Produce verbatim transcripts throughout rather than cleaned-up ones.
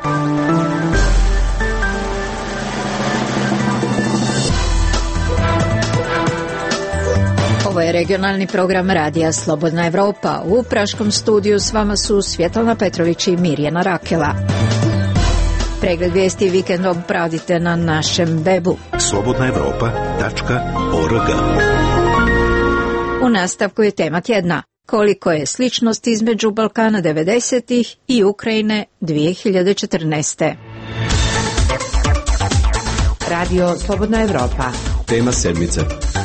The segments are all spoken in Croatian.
Ovo je regionalni program radija Slobodna Evropa. U praškom studiju s vama su Svjetlana Petrović i Mirjana Rakela. Pregled vijesti vikendom pratite na našem webu slobodna evropa tačka org. U nastavku je tema tjedna. Koliko je sličnosti između Balkana devedesetih i Ukrajine dvije hiljade četrnaeste. Radio Slobodna Evropa. Tema sedmice.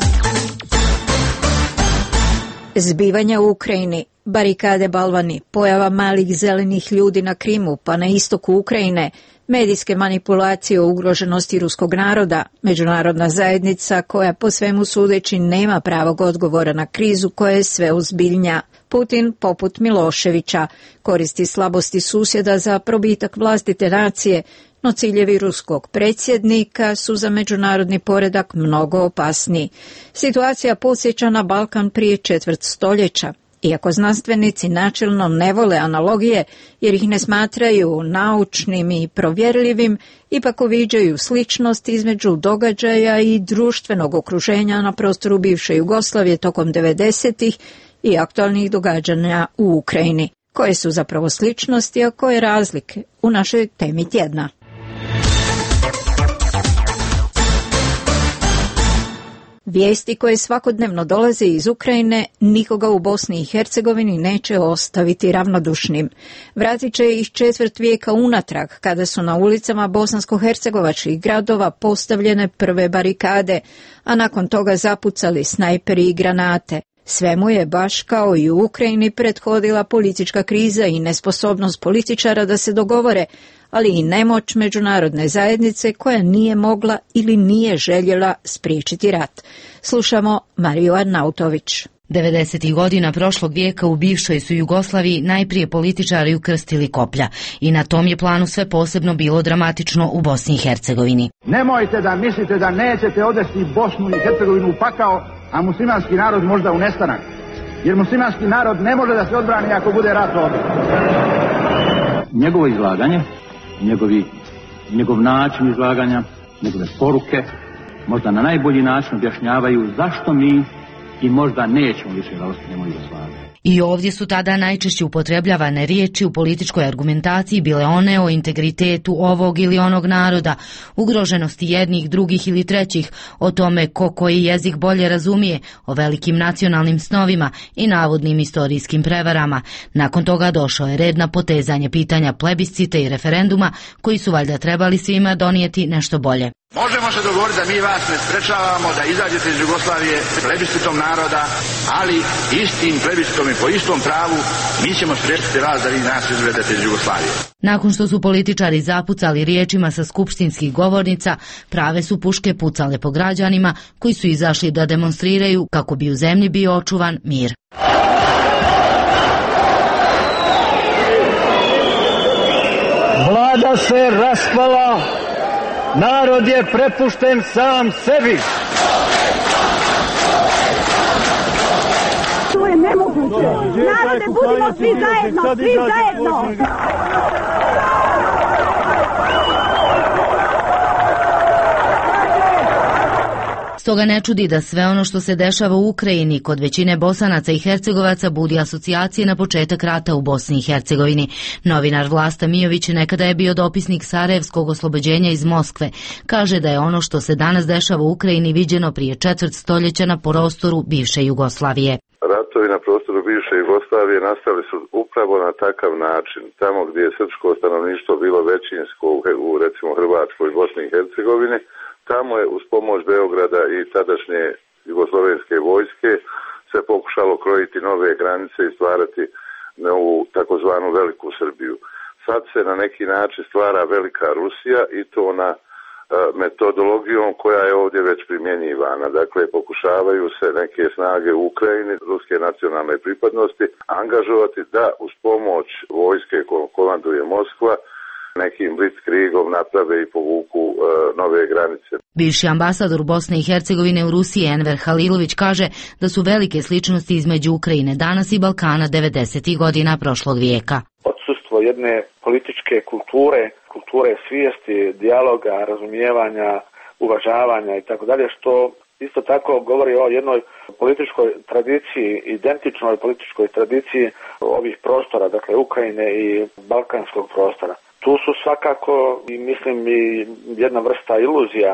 Zbivanja u Ukrajini, barikade balvani, pojava malih zelenih ljudi na Krimu pa na istoku Ukrajine, medijske manipulacije o ugroženosti ruskog naroda, međunarodna zajednica koja po svemu sudeći nema pravog odgovora na krizu koja je sve ozbiljnija. Putin, poput Miloševića, koristi slabosti susjeda za probitak vlastite nacije, no ciljevi ruskog predsjednika su za međunarodni poredak mnogo opasniji. Situacija podsjeća na Balkan prije četvrt stoljeća. Iako znanstvenici načelno ne vole analogije jer ih ne smatraju naučnim i provjerljivim, ipak uviđaju sličnost između događaja i društvenog okruženja na prostoru bivše Jugoslavije tokom devedesetih i aktualnih događanja u Ukrajini. Koje su zapravo sličnosti, a koje razlike u našoj temi tjedna? Vijesti koje svakodnevno dolaze iz Ukrajine nikoga u Bosni i Hercegovini neće ostaviti ravnodušnim. Vratit će ih četvrt vijeka unatrag, kada su na ulicama bosansko-hercegovačkih gradova postavljene prve barikade, a nakon toga zapucali snajperi i granate. Svemu je, baš kao i u Ukrajini, prethodila politička kriza i nesposobnost političara da se dogovore, ali i nemoć međunarodne zajednice koja nije mogla ili nije željela spriječiti rat. Slušamo Mariju Arnautović. devedesetih godina prošlog vijeka u bivšoj su Jugoslaviji najprije političari ukrstili koplja i na tom je planu sve posebno bilo dramatično u Bosni i Hercegovini. Nemojte da mislite da nećete odvesti Bosnu i Hercegovinu u pakao, a muslimanski narod možda u nestanak. Jer muslimanski narod ne može da se odbrani ako bude rat ovdje. Njegovo izlaganje, njegovi, njegov način izlaganja, njegove poruke možda na najbolji način objašnjavaju zašto mi i možda nećemo više da ostanemo Jugoslavije. I ovdje su tada najčešće upotrebljavane riječi u političkoj argumentaciji bile one o integritetu ovog ili onog naroda, ugroženosti jednih, drugih ili trećih, o tome ko koji jezik bolje razumije, o velikim nacionalnim snovima i navodnim istorijskim prevarama. Nakon toga došao je red na potezanje pitanja plebiscita i referenduma, koji su valjda trebali svima donijeti nešto bolje. Možemo se dogovoriti da mi vas ne sprečavamo da izađete iz Jugoslavije plebiscitom naroda, ali istim plebiscitom i po istom pravu mi ćemo spriječiti vas da vi nas izvedete iz Jugoslavije. Nakon što su političari zapucali riječima sa skupštinskih govornica, prave su puške pucale po građanima koji su izašli da demonstriraju kako bi u zemlji bio očuvan mir. Vlada se raspala. Narod je prepušten sam sebi. To je nemoguće. Narode, budimo svi zajedno, svi zajedno. Stoga ne čudi da sve ono što se dešava u Ukrajini kod većine Bosanaca i Hercegovaca budi asocijacije na početak rata u Bosni i Hercegovini. Novinar Vlasta Mijović, nekada je bio dopisnik Sarajevskog oslobođenja iz Moskve, kaže da je ono što se danas dešava u Ukrajini viđeno prije četvrt stoljeća na prostoru bivše Jugoslavije. Ratovi na prostoru bivše Jugoslavije nastali su upravo na takav način. Tamo gdje je srpsko stanovništvo bilo većinsko u recimo Hrvatskoj i Bosni i Hercegovini, tamo je uz pomoć Beograda i tadašnje jugoslovenske vojske se pokušalo krojiti nove granice i stvarati novu takozvanu Veliku Srbiju. Sad se na neki način stvara Velika Rusija i to na uh, metodologijom koja je ovdje već primjenjivana. Dakle, pokušavaju se neke snage u Ukrajini, ruske nacionalne pripadnosti, angažovati da uz pomoć vojske kojom komanduje Moskva nekim blitzkriegom naprave i povuku e, nove granice. Bivši ambasador Bosne i Hercegovine u Rusiji Enver Halilović kaže da su velike sličnosti između Ukrajine danas i Balkana devedesetih godina prošlog vijeka. Odsustvo jedne političke kulture, kulture svijesti, dijaloga, razumijevanja, uvažavanja i tako dalje, što isto tako govori o jednoj političkoj tradiciji, identičnoj političkoj tradiciji ovih prostora, dakle Ukrajine i balkanskog prostora. Tu su svakako, i mislim, i jedna vrsta iluzija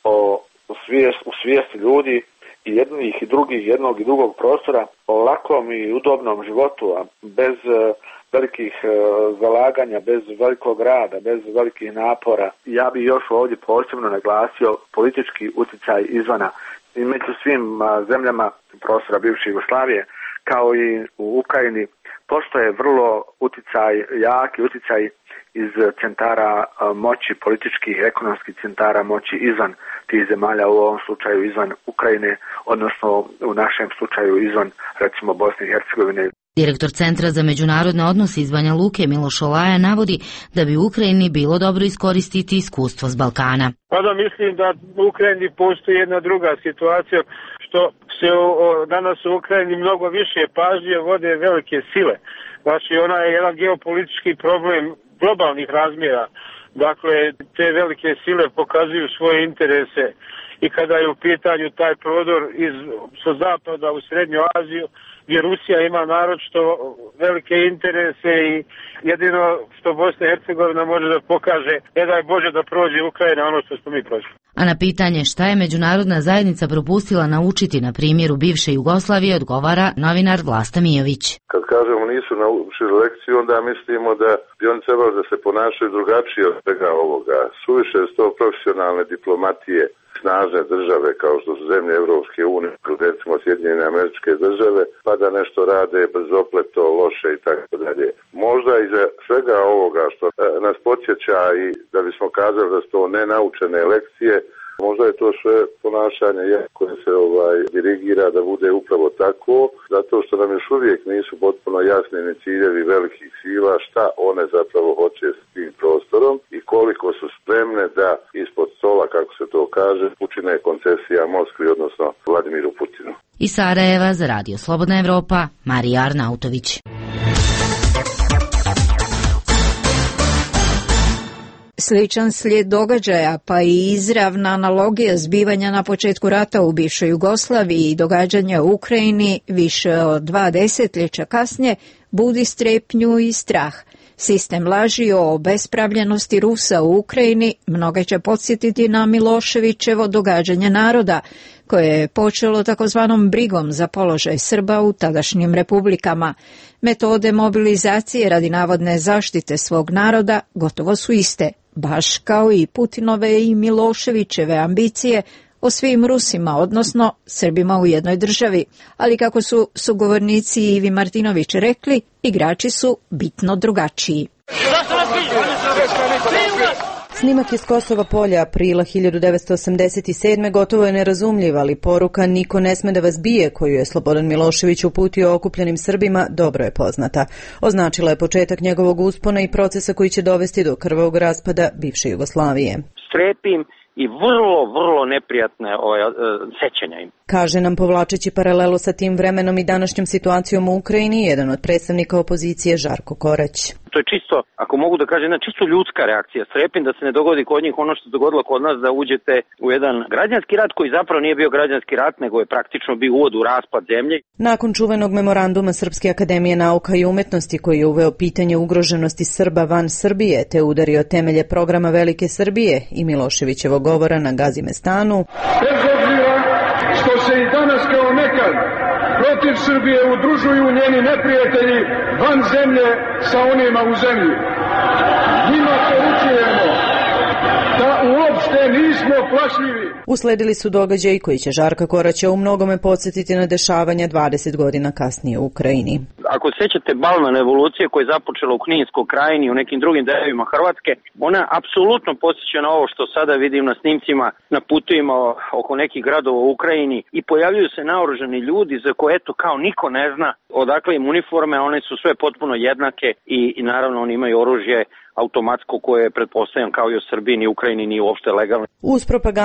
o svijest, u svijesti ljudi i jednih i drugih, jednog i drugog prostora, o lakom i udobnom životu, a bez velikih zalaganja, bez velikog rada, bez velikih napora. Ja bih još ovdje posebno naglasio politički utjecaj izvana. I među svim zemljama prostora bivše Jugoslavije, kao i u Ukrajini, postoje vrlo utjecaj, jaki utjecaj iz centara moći, političkih, ekonomskih centara moći izvan tih zemalja, u ovom slučaju izvan Ukrajine, odnosno u našem slučaju izvan, recimo, Bosne i Hercegovine. Direktor Centra za međunarodne odnose iz Banja Luke Miloš Olaja navodi da bi u Ukrajini bilo dobro iskoristiti iskustvo s Balkana. Pa da, mislim da u Ukrajini postoji jedna druga situacija, što se o, danas u Ukrajini mnogo više pažnje vode velike sile. Znači, ona je jedan geopolitički problem globalnih razmjera. Dakle, te velike sile pokazuju svoje interese i kada je u pitanju taj prodor iz sa zapada u Srednju Aziju, gdje Rusija ima naročito velike interese i jedino što Bosna i Hercegovina može da pokaže, ne daj Bože da prođe Ukrajina ono što smo mi prošli. A na pitanje šta je međunarodna zajednica propustila naučiti na primjeru bivše Jugoslavije odgovara novinar Vlasta Mijović. Kad kažemo nisu naučili lekciju, onda mislimo da bi oni trebali da se ponašaju drugačije od svega ovoga. Suviše su to profesionalne diplomatije, snažne države kao što su zemlje Evropske unije, recimo Sjedinjene Američke Države, pa da nešto rade brzopleto, loše i tako dalje. Možda iza svega ovoga što nas podsjeća i da bismo kazali da su to nenaučene lekcije, možda je to sve ponašanje koje se ovaj dirigira da bude upravo tako, zato što nam još uvijek nisu potpuno jasni ni ciljevi velikih sila, šta one zapravo hoće s tim prostorom i koliko su spremne da ispod stola, kako se to kaže, učine koncesija Moskvi, odnosno Vladimiru Putinu. Iz Sarajeva za Radio Slobodna Evropa, Marija Arnautović. Sličan slijed događaja, pa i izravna analogija zbivanja na početku rata u bivšoj Jugoslaviji i događanja u Ukrajini više od dva desetljeća kasnije budi strepnju i strah. Sistem laži o obespravljenosti Rusa u Ukrajini mnoge će podsjetiti na Miloševićevo događanje naroda, koje je počelo takozvanom brigom za položaj Srba u tadašnjim republikama. Metode mobilizacije radi navodne zaštite svog naroda gotovo su iste, baš kao i Putinove i Miloševićeve ambicije o svim Rusima, odnosno Srbima u jednoj državi. Ali kako su sugovornici Ivi Martinović rekli, igrači su bitno drugačiji. Snimak iz Kosova polja aprila hiljadu devetsto osamdeset sedme gotovo je nerazumljiv, ali poruka "niko ne sme da vas bije" koju je Slobodan Milošević uputio okupljenim Srbima dobro je poznata. Označila je početak njegovog uspona i procesa koji će dovesti do krvavog raspada bivše Jugoslavije. Strepim i vrlo, vrlo neprijatne ovaj, sećanja im. Kaže nam, povlačeći paralelu sa tim vremenom i današnjom situacijom u Ukrajini, jedan od predstavnika opozicije Žarko Korać. To je čisto, ako mogu da kažem, jedna čisto ljudska reakcija. Strepim da se ne dogodi kod njih ono što se dogodilo kod nas, da uđete u jedan građanski rat koji zapravo nije bio građanski rat, nego je praktično bio uvod u raspad zemlje. Nakon čuvenog memoranduma Srpske akademije nauka i umetnosti koji je uveo pitanje ugroženosti Srba van Srbije te udario temelje programa Velike Srbije i Miloševićevog govora na Gazimestanu. Bez obzira što se i danas kao nekad protiv Srbije udružuju njeni neprijatelji van zemlje sa onima u zemlji. Njima poručujemo da uopšte nismo plašljivi. Usledili su događaji koji će Žarka Koraća u mnogome podsjetiti na dešavanja dvadeset godina kasnije u Ukrajini. Ako sećate balna revolucija koja je započela u Kninskoj krajini i u nekim drugim delovima Hrvatske, ona apsolutno podsjeća na ovo što sada vidim na snimcima na putovima oko nekih gradova u Ukrajini i pojavljuju se naoružani ljudi za koje eto kao niko ne zna odakle im uniforme, one su sve potpuno jednake i, i naravno oni imaju oružje automatsko koje je pretpostavljam kao i u Srbiji ni Ukrajini ni uopšte legalno. Uz propagandu i laž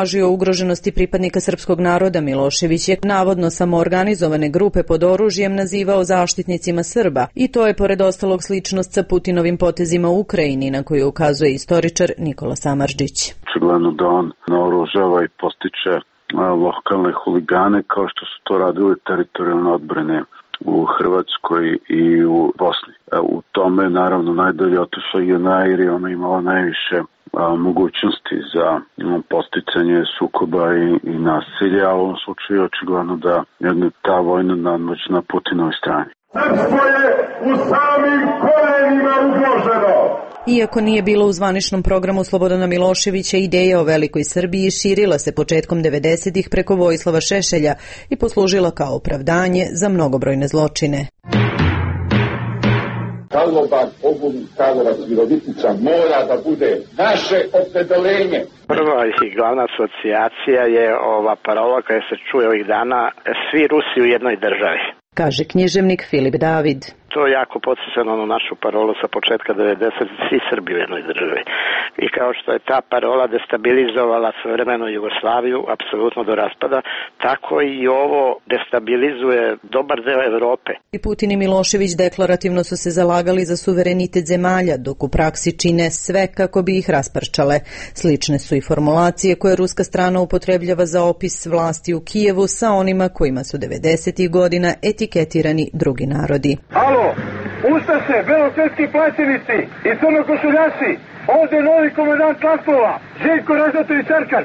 tražio o ugroženosti pripadnika srpskog naroda, Milošević je navodno samoorganizovane grupe pod oružjem nazivao zaštitnicima Srba i to je pored ostalog sličnost sa Putinovim potezima u Ukrajini na koju ukazuje istoričar Nikola Samardžić. Očigledno da on naoružava i postiče lokalne huligane kao što su to radili teritorijalne odbrane u Hrvatskoj i u Bosni. U tome naravno najdalje otišla je Nair i ona imala najviše a, mogućnosti za a, posticanje sukoba i, i nasilja, a u ovom slučaju očigledno da je ta vojna nadmoć na Putinovoj strani. Srpstvo je u samim korenima ugroženo. Iako nije bilo u zvaničnom programu Slobodana Miloševića, ideja o velikoj Srbiji širila se početkom devedesetih preko Vojislava Šešelja i poslužila kao opravdanje za mnogobrojne zločine. Karlobag, Ogulj, Karlovac, Virovitica mora da bude naše opredeljenje. Prva i glavna asocijacija je ova parola koja se čuje ovih dana, svi Rusi u jednoj državi. Kaže književnik Filip David. To je jako podsjeća na onu našu parolu sa početka devedesetih, svi Srbi u jednoj državi. I kao što je ta parola destabilizovala svojevremenu Jugoslaviju, apsolutno do raspada, tako i ovo destabilizuje dobar deo Evrope. I Putin i Milošević deklarativno su se zalagali za suverenitet zemalja, dok u praksi čine sve kako bi ih rasparčale. Slične su i formulacije koje ruska strana upotrebljava za opis vlasti u Kijevu sa onima kojima su devedesetih godina etiketirani drugi narodi. Alo, Ustaše, belosvetski plaćenici i crnokošuljaši, ovdje novi komandant Laslova, Željko Ražnatović Arkan.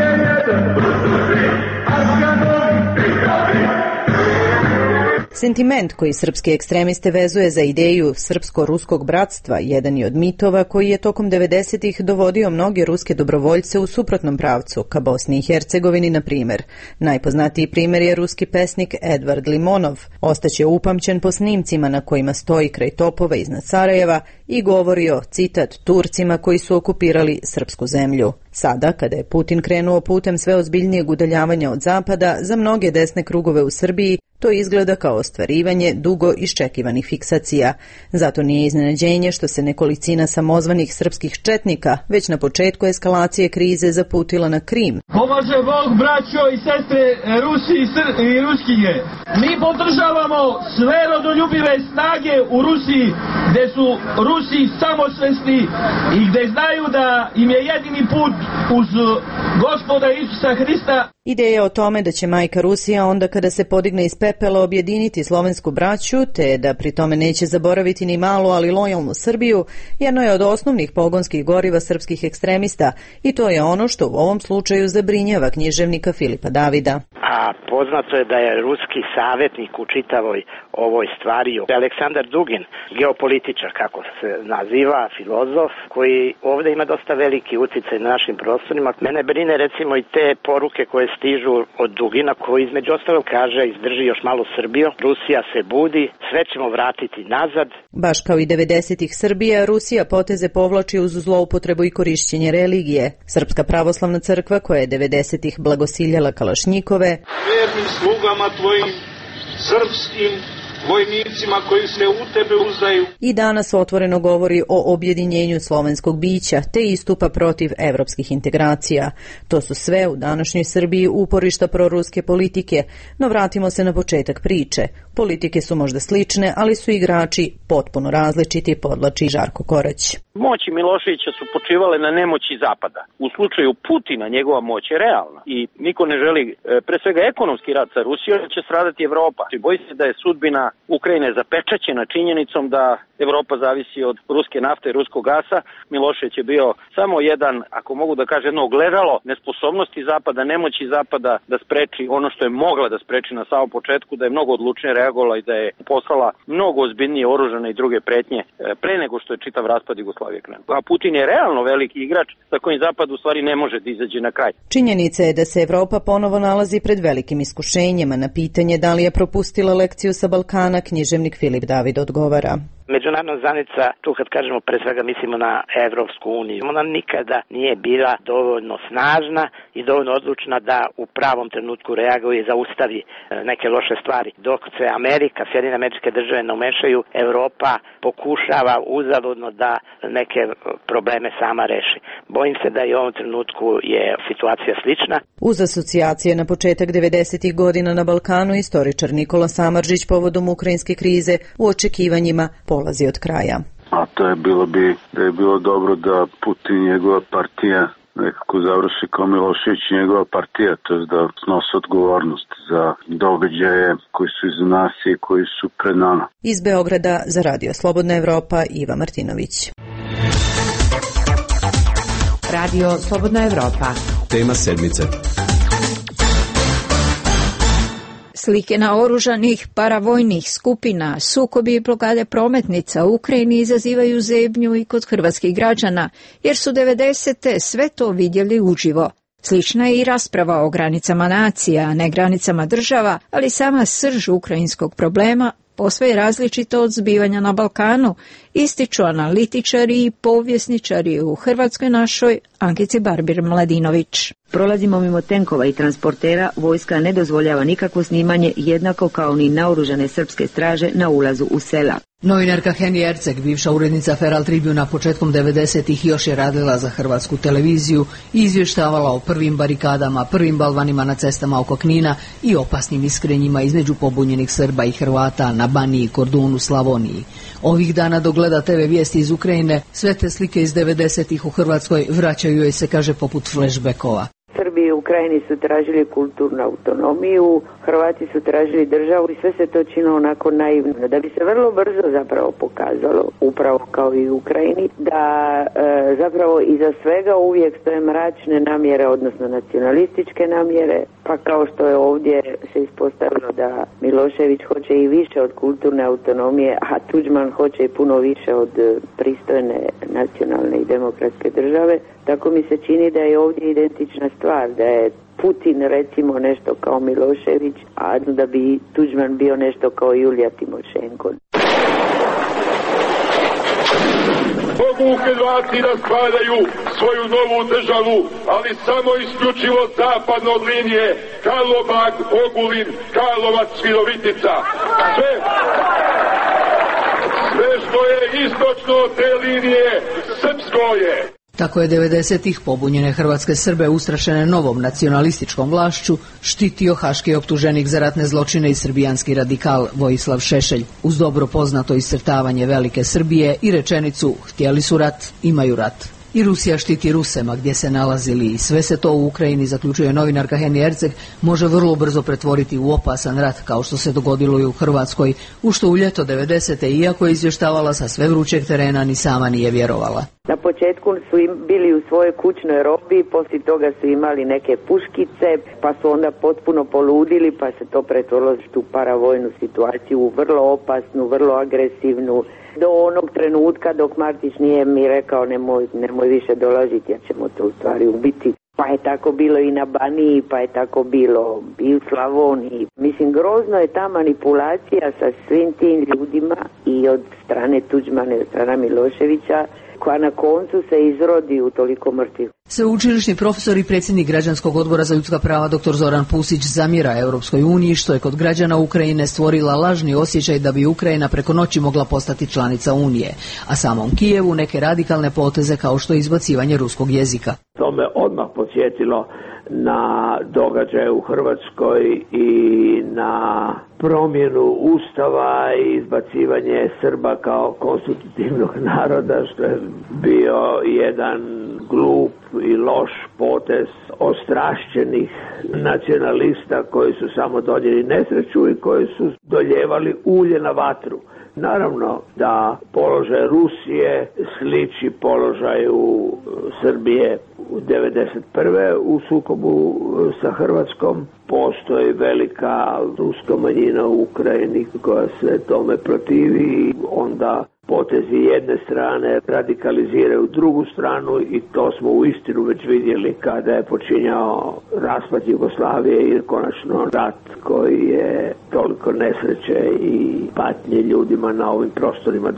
Sentiment koji srpske ekstremiste vezuje za ideju srpsko-ruskog bratstva jedan je od mitova koji je tokom devedesetih dovodio mnoge ruske dobrovoljce u suprotnom pravcu, ka Bosni i Hercegovini na primjer. Najpoznatiji primjer je ruski pesnik Edvard Limonov. Ostaće upamćen po snimcima na kojima stoji kraj topova iznad Sarajeva i govori o, citat, Turcima koji su okupirali srpsku zemlju. Sada, kada je Putin krenuo putem sve ozbiljnijeg udaljavanja od zapada, za mnoge desne krugove u Srbiji to izgleda kao ostvarivanje dugo iščekivanih fiksacija. Zato nije iznenađenje što se nekolicina samozvanih srpskih četnika već na početku eskalacije krize zaputila na Krim. Pomaže Bog, braćo i sestre, Rusi i, Sr i Ruskinje. Mi podržavamo sve rodoljubive snage u Rusiji, gde su Rusi samosvesni i gde znaju da im je jedini put uz Gospoda Isusa Hrista. Ideja o tome da će majka Rusija onda kada se podigne iz pepela objediniti slovensku braću, te da pri tome neće zaboraviti ni malu, ali lojalnu Srbiju, jedno je od osnovnih pogonskih goriva srpskih ekstremista i to je ono što u ovom slučaju zabrinjava književnika Filipa Davida. A poznato je da je ruski savjetnik u čitavoj ovoj stvari Aleksandar Dugin, geopolitičar, kako se naziva, filozof, koji ovdje ima dosta veliki uticaj na našim prostorima. Mene brine recimo i te poruke koje stižu od Dugina, koji između ostalog kaže izdrži još malo Srbiju, Rusija se budi, sve ćemo vratiti nazad. Baš kao i devedesetih Srbija, Rusija poteze povlači uz zloupotrebu i korišćenje religije. Srpska pravoslavna crkva koja je devedesetih blagosiljala kalašnjikove, Vjernim slugama tvojim, srpskim vojnicima koji se u tebe uzdaju. I danas otvoreno govori o objedinjenju slovenskog bića te istupa protiv evropskih integracija. To su sve u današnjoj Srbiji uporišta proruske politike, no vratimo se na početak priče. Politike su možda slične, ali su igrači potpuno različiti, podlači Žarko Korać. Moći Miloševića su počivale na nemoći Zapada. U slučaju Putina njegova moć je realna i niko ne želi, pre svega ekonomski rat sa Rusijom, će stradati Evropa. Boji se da je sudbina Ukrajine zapečaćena činjenicom da Evropa zavisi od ruske nafte i ruskog gasa. Milošević je bio samo jedan, ako mogu da kažem, jedno ogledalo nesposobnosti Zapada, nemoći Zapada da spreči ono što je mogla da spreči na samom početku, da je mnogo odlučnije reagovala i da je poslala mnogo ozbiljnije oružane i druge pretnje pre nego što je čitav raspad Jugoslavije krenuo. A Putin je realno veliki igrač sa kojim Zapad u stvari ne može da izađe na kraj. Činjenica je da se Evropa ponovo nalazi pred velikim iskušenjima. Na pitanje da li je propustila lekciju sa Balkana, književnik Filip David odgovara. Međunarodna zajednica, tu kad kažemo pre svega mislimo na Evropsku uniju, ona nikada nije bila dovoljno snažna i dovoljno odlučna da u pravom trenutku reaguje i zaustavi neke loše stvari. Dok se Amerika, Sjedinjene Američke Države ne umešaju, Evropa Evropa pokušava uzaludno da neke probleme sama reši. Bojim se da i u ovom trenutku je situacija slična. Uz asocijacije na početak devedesetih godina na Balkanu, istoričar Nikola Samardžić povodom ukrajinske krize u očekivanjima polazi od kraja. A to je bilo bi da je bilo dobro da Putin i njegova partija nekako završi kao Milošević i njegova partija, to je da snose odgovornost za događaje koji su iza nas i koji su pred nama. Iz Beograda za Radio Slobodna Evropa, Iva Martinović. Radio Slobodna Evropa. Tema sedmice. Slike naoružanih paravojnih skupina, sukobi i blokade prometnica u Ukrajini izazivaju zebnju i kod hrvatskih građana, jer su devedesete sve to vidjeli uživo. Slična je i rasprava o granicama nacija, a ne granicama država, ali sama srž ukrajinskog problema posve je različita od zbivanja na Balkanu, ističu analitičari i povjesničari u Hrvatskoj našoj Ankici Barbir-Mladinović. Prolazimo mimo tenkova i transportera, vojska ne dozvoljava nikakvo snimanje, jednako kao ni naoružane srpske straže na ulazu u sela. Novinarka Heni Erceg, bivša urednica Feral Tribuna početkom devedesetih, još je radila za hrvatsku televiziju i izvještavala o prvim barikadama, prvim balvanima na cestama oko Knina i opasnim iskrenjima između pobunjenih Srba i Hrvata na Baniji, Kordunu, Slavoniji. Ovih dana dok gleda te ve vijesti iz Ukrajine, sve te slike iz devedesetih u Hrvatskoj vraćaju joj se, kaže, poput flashbackova. Srbi i Ukrajini su tražili kulturnu autonomiju, Hrvati su tražili državu i sve se to činilo onako naivno, da bi se vrlo brzo zapravo pokazalo, upravo kao i u Ukrajini, da e, zapravo iza svega uvijek stoje mračne namjere, odnosno nacionalističke namjere, pa kao što je ovdje se ispostavilo da Milošević hoće i više od kulturne autonomije, a Tuđman hoće i puno više od pristojne nacionalne i demokratske države, tako mi se čini da je ovdje identična stvar, da je Putin recimo nešto kao Milošević, a da bi Tuđman bio nešto kao Julija Timošenko. Mogu Hrvati da stvaraju svoju novu državu, ali samo isključivo zapadno od linije Karlobag, Ogulin, Karlovac, Virovitica. Sve, sve što je istočno od te linije, srpsko je. Tako je devedesetih pobunjene hrvatske Srbe, ustrašene novom nacionalističkom vlašću, štitio haški optuženik za ratne zločine i srbijanski radikal Vojislav Šešelj, uz dobro poznato iscrtavanje velike Srbije i rečenicu "htjeli su rat, imaju rat". I Rusija štiti Ruse ma gdje se nalazili i sve se to u Ukrajini, zaključuje novinarka Heni Erceg, može vrlo brzo pretvoriti u opasan rat, kao što se dogodilo i u Hrvatskoj, u što u ljeto devedesete, iako je izvještavala sa sve vrućeg terena, ni sama nije vjerovala. Na početku su im bili u svojoj kućnoj robi, poslije toga su imali neke puškice, pa su onda potpuno poludili, pa se to pretvorilo u paravojnu situaciju, vrlo opasnu, vrlo agresivnu, do onog trenutka dok Martić nije mi rekao nemoj, nemoj više dolaziti, jer ćemo to u stvari ubiti. Pa je tako bilo i na Baniji, pa je tako bilo i u Slavoniji. Mislim, grozno je ta manipulacija sa svim tim ljudima i od strane Tuđmana i od strane Miloševića, koja na koncu se izrodi u toliko mrtvih. Sveučilišni profesor i predsjednik Građanskog odbora za ljudska prava dr Zoran Pusić zamjera Europskoj uniji što je kod građana Ukrajine stvorila lažni osjećaj da bi Ukrajina preko noći mogla postati članica Unije, a samom Kijevu neke radikalne poteze kao što je izbacivanje ruskog jezika. To me odmah podsjetilo na događaje u Hrvatskoj i na promjenu ustava i izbacivanje Srba kao konstitutivnog naroda, što je bio jedan glup i loš potez ostrašćenih nacionalista koji su samo donijeli nesreću i koji su doljevali ulje na vatru. Naravno da položaj Rusije sliči položaju Srbije u devedeset prve u sukobu sa Hrvatskom. Postoji velika ruska manjina u Ukrajini koja se tome protivi i onda potezi jedne strane radikaliziraju drugu stranu i to smo uistinu već vidjeli kada je počinjao raspad Jugoslavije i konačno rat koji je toliko nesreće i patnje ljudima na ovim prostorima donio.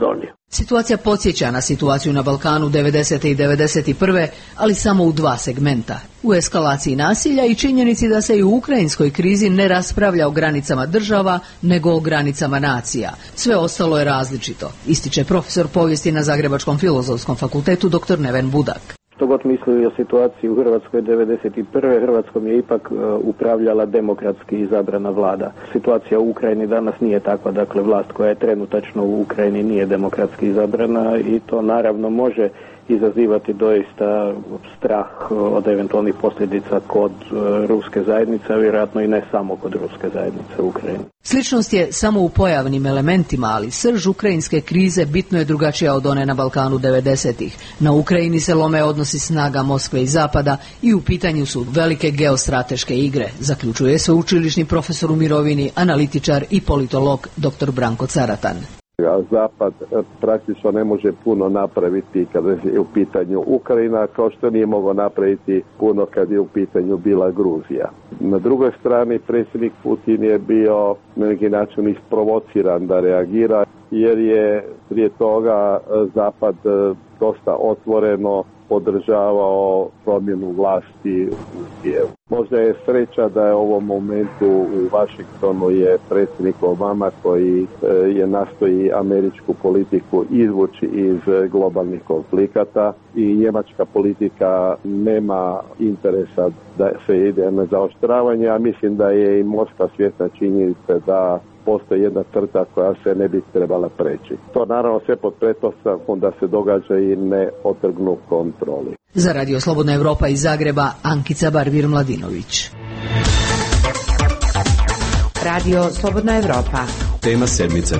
Situacija podsjeća na situaciju na Balkanu devedesete i devedeset prve, ali samo u dva segmenta. U eskalaciji nasilja i činjenici da se i u ukrajinskoj krizi ne raspravlja o granicama država, nego o granicama nacija. Sve ostalo je različito, ističe profesor povijesti na Zagrebačkom filozofskom fakultetu dr. Neven Budak. Što god mislili o situaciji u Hrvatskoj devedeset prve. Hrvatskom je ipak uh, upravljala demokratski izabrana vlada. Situacija u Ukrajini danas nije takva, dakle vlast koja je trenutačno u Ukrajini nije demokratski izabrana i to naravno može izazivati doista strah od eventualnih posljedica kod uh, ruske zajednice, a vjerojatno i ne samo kod ruske zajednice u Ukrajini. Sličnost je samo u pojavnim elementima, ali srž ukrajinske krize bitno je drugačija od one na Balkanu devedesetih. Na Ukrajini se lome odnosi snaga Moskve i Zapada i u pitanju su velike geostrateške igre, zaključuje sveučilišni profesor u mirovini, analitičar i politolog dr. Branko Caratan. Zapad praktično ne može puno napraviti kada je u pitanju Ukrajina, kao što nije mogao napraviti puno kad je u pitanju bila Gruzija. Na drugoj strani predsjednik Putin je bio na neki način isprovociran da reagira, jer je prije toga Zapad dosta otvoreno podržavao promjenu vlasti u Kijevu. Možda je sreća da je u ovom momentu u Washingtonu je predsjednik Obama koji je nastoji američku politiku izvući iz globalnih konflikata i njemačka politika nema interesa da se ide na zaoštravanje, a mislim da je i Moskva svjesna činjenice da postoji jedna crta koja se ne bi trebala preći. To naravno sve pod pretpostavkom da se događa i ne otrgnu kontroli. Za Radio Slobodna Evropa iz Zagreba, Ankica Barbir-Mladinović. Radio Slobodna Evropa. Tema sedmice.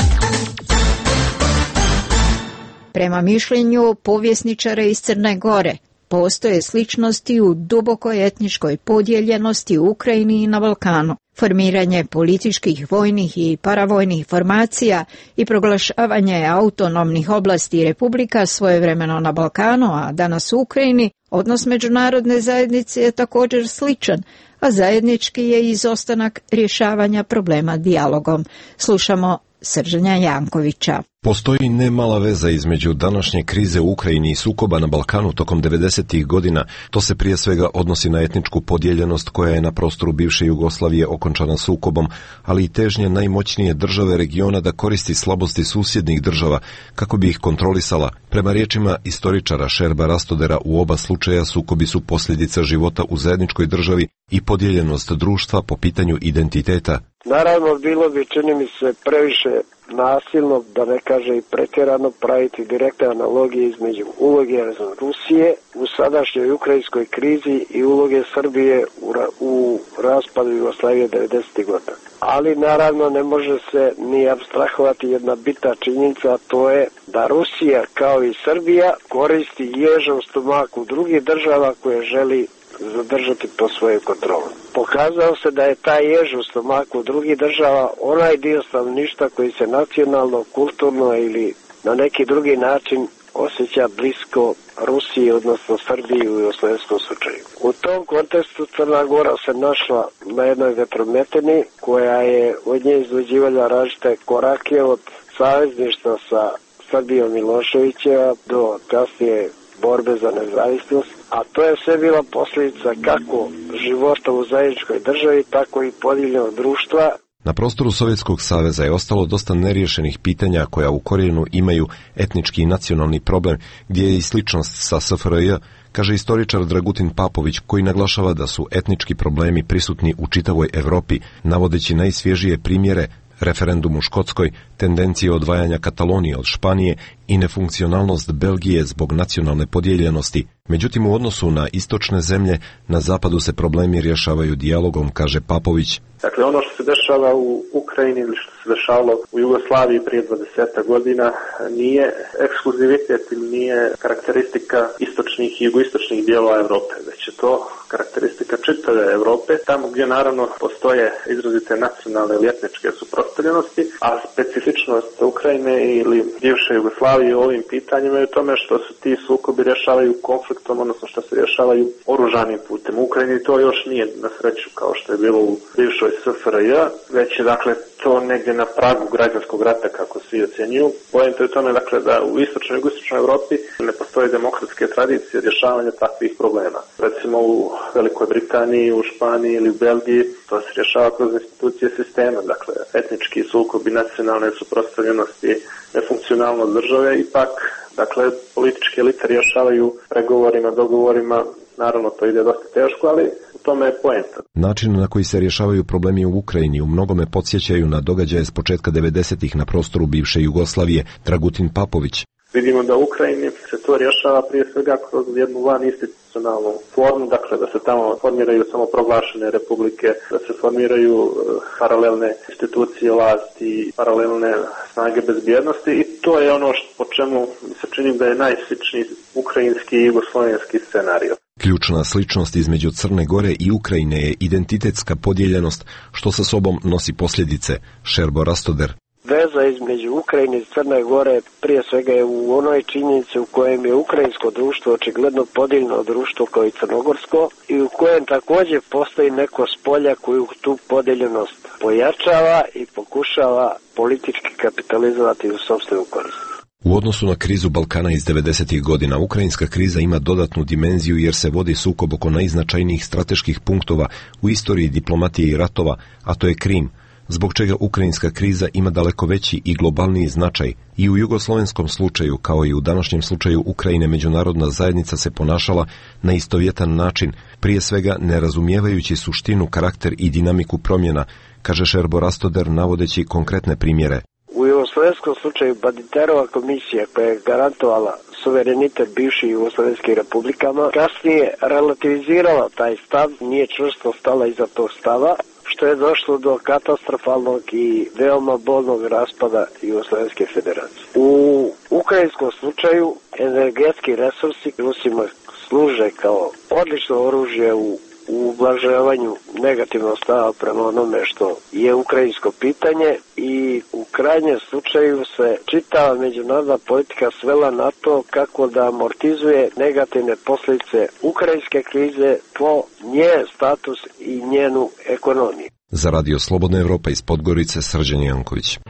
Prema mišljenju povjesničara iz Crne Gore, postoje sličnosti u dubokoj etničkoj podijeljenosti u Ukrajini i na Balkanu. Formiranje političkih, vojnih i paravojnih formacija i proglašavanje autonomnih oblasti i republika svojevremeno na Balkanu, a danas u Ukrajini, odnos međunarodne zajednice je također sličan, a zajednički je izostanak rješavanja problema dijalogom. Slušamo Srđana Jankovića. Postoji nemala veza između današnje krize u Ukrajini i sukoba na Balkanu tokom devedesetih godina. To se prije svega odnosi na etničku podijeljenost koja je na prostoru bivše Jugoslavije okončana sukobom, ali i težnje najmoćnije države regiona da koristi slabosti susjednih država kako bi ih kontrolisala. Prema riječima istoričara Šerba Rastodera, u oba slučaja sukobi su posljedica života u zajedničkoj državi i podijeljenost društva po pitanju identiteta. Naravno, bilo bi, čini mi se, previše nasilno, da ne kaže i pretjerano, praviti direktne analogije između uloge Rusije u sadašnjoj ukrajinskoj krizi i uloge Srbije u, ra- u raspadu Jugoslavije devedesetih godina. Ali naravno ne može se ni apstrahovati jedna bitna činjenica, a to je da Rusija kao i Srbija koristi ježom stomaku drugih država koje želi zadržati po svojoj kontroli. Pokazao se da je taj jež u stomaku drugih država onaj dio stanovništva koji se nacionalno, kulturno ili na neki drugi način osjeća blisko Rusiji, odnosno Srbiji u jugoslavenskom slučaju. U tom kontekstu Crna Gora se našla na jednoj vetrometini koja je od nje izvođivala različite korake od savezništva sa Srbijom Miloševića do kasnije borbe za nezavisnost, a to je sve bila posljedica kako života u zajedničkoj državi, tako i podijeljenog društva. Na prostoru Sovjetskog saveza je ostalo dosta neriješenih pitanja koja u korijenu imaju etnički i nacionalni problem, gdje je i sličnost sa S F R J, kaže istoričar Dragutin Papović, koji naglašava da su etnički problemi prisutni u čitavoj Europi, navodeći najsvježije primjere referendum u Škotskoj, tendencije odvajanja Katalonije od Španije i nefunkcionalnost Belgije zbog nacionalne podijeljenosti. Međutim, u odnosu na istočne zemlje, na zapadu se problemi rješavaju dijalogom, kaže Papović. Dakle, ono što se dešava u Ukrajini ili što se dešavalo u Jugoslaviji prije dvadeset godina nije ekskluzivitet ili nije karakteristika istočnih i jugoistočnih dijelova Europe, već je to karakteristika čitave Evrope, tamo gdje naravno postoje izrazite nacionalne ili etničke suprotstavljenosti, a specifičnost Ukrajine ili bivše Jugoslavije u ovim pitanjima je u tome što se ti sukobi rješavaju konfliktom, odnosno što se rješavaju oružanim putem. U Ukrajini to još nije na sreću kao što je bilo u bivšoj S F R J, već je dakle to negdje na pragu građanskog rata kako svi ocjenjuju. Poenta je u tome dakle da u istočnoj i jugoistočnoj Evropi ne postoje demokratske tradicije rješavanja takvih problema. Recimo u Velikoj Britaniji, u Španiji ili u Belgiji to se rješava kroz institucije sistema, dakle etnički sukobi, nacionalne suprotstavljenosti, nefunkcionalnost države, ipak dakle političke elite rješavaju pregovorima, dogovorima. Naravno, to ide dosta teško, ali u tome je poenta. Način na koji se rješavaju problemi u Ukrajini u mnogome podsjećaju na događaje s početka devedesetih na prostoru bivše Jugoslavije. Dragutin Papović. Vidimo da u Ukrajini se to rješava prije svega kroz jednu van institucionalnu formu, dakle da se tamo formiraju samo proglašene republike, da se formiraju paralelne institucije vlasti, paralelne snage bezbjednosti i to je ono što, po čemu se čini da je najsličniji ukrajinski i jugoslovenski scenario. Ključna sličnost između Crne Gore i Ukrajine je identitetska podijeljenost, što sa sobom nosi posljedice. Šerbo Rastoder. Veza između Ukrajine i Crne Gore prije svega je u onoj činjenici u kojem je ukrajinsko društvo očigledno podijeljeno društvo kao i crnogorsko i u kojem također postoji neko spolja koju tu podijeljenost pojačava i pokušava politički kapitalizovati u sopstvenu korist. U odnosu na krizu Balkana iz devedesetih godina, ukrajinska kriza ima dodatnu dimenziju jer se vodi sukob oko najznačajnijih strateških punktova u istoriji diplomatije i ratova, a to je Krim, zbog čega ukrajinska kriza ima daleko veći i globalniji značaj. I u jugoslovenskom slučaju, kao i u današnjem slučaju Ukrajine, međunarodna zajednica se ponašala na istovjetan način, prije svega ne razumijevajući suštinu, karakter i dinamiku promjena, kaže Šerbo Rastoder navodeći konkretne primjere. U jugoslovenskom slučaju Baditerova komisija koja je garantovala suverenitet bivših jugoslovenskih republikama, kasnije relativizirala taj stav, nije čvrsto stala iza tog stava, što je došlo do katastrofalnog i veoma bolnog raspada Jugoslovenske federacije. U ukrajinskom slučaju energetski resursi Rusima služe kao odlično oružje u u ublažavanju negativnog stava prema onome što je ukrajinsko pitanje i u krajnjem slučaju se čitava međunarodna politika svela na to kako da amortizuje negativne posljedice ukrajinske krize po njen status i njenu ekonomiju. Za Radio Slobodna Evropa iz Podgorice, Srđan Janković.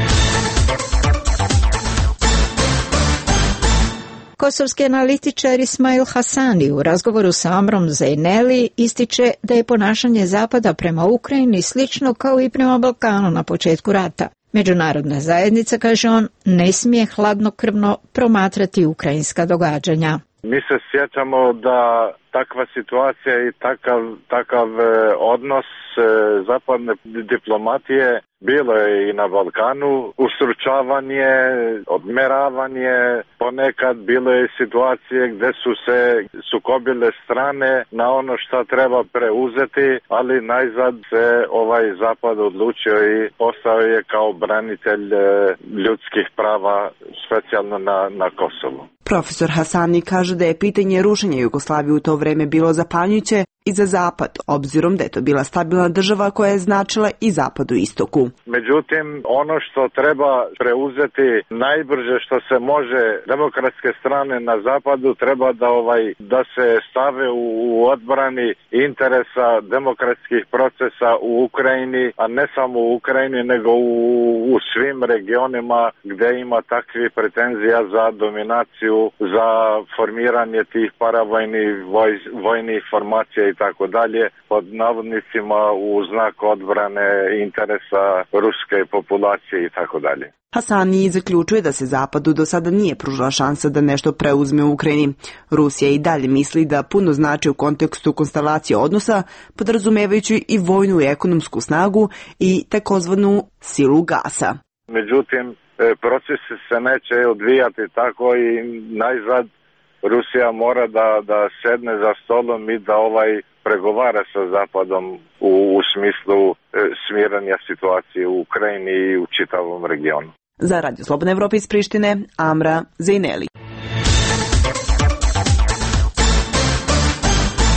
Kosovski analitičar Ismail Hasani u razgovoru sa Amrom Zejneli ističe da je ponašanje Zapada prema Ukrajini slično kao i prema Balkanu na početku rata. Međunarodna zajednica, kaže on, ne smije hladnokrvno promatrati ukrajinska događanja. Mi se sjećamo da takva situacija i takav, takav odnos zapadne diplomatije bilo je i na Balkanu, ustručavanje, odmeravanje, ponekad bilo je situacije gdje su se sukobile strane na ono što treba preuzeti, ali najzad se ovaj Zapad odlučio i postao je kao branitelj ljudskih prava, specijalno na, na Kosovu. Profesor Hasani kaže da je pitanje rušenja Jugoslavije u to vreme bilo zapanjujuće i za Zapad, obzirom da je to bila stabilna država koja je značila i Zapadu istoku. Međutim, ono što treba preuzeti najbrže što se može demokratske strane na Zapadu treba da ovaj da se stave u, u odbrani interesa demokratskih procesa u Ukrajini, a ne samo u Ukrajini nego u, u svim regionima gdje ima takvih pretenzija za dominaciju, za formiranje tih paravojnih voj, vojnih formacija i tako dalje, pod navodnicima u znak odbrane interesa ruske populacije i tako dalje. Hasani zaključuje da se Zapadu do sada nije pružila šansa da nešto preuzme u Ukrajini. Rusija i dalje misli da puno znači u kontekstu konstelacije odnosa, podrazumevajući i vojnu i ekonomsku snagu i takozvanu silu gasa. Međutim, procesi se neće odvijati tako i najzad Rusija mora da, da sedne za stolom i da ovaj pregovara sa Zapadom u, u smislu e, smiranja situacije u Ukrajini i u čitavom regionu. Za Radio Slobodna Evropa iz Prištine, Amra Zejneli.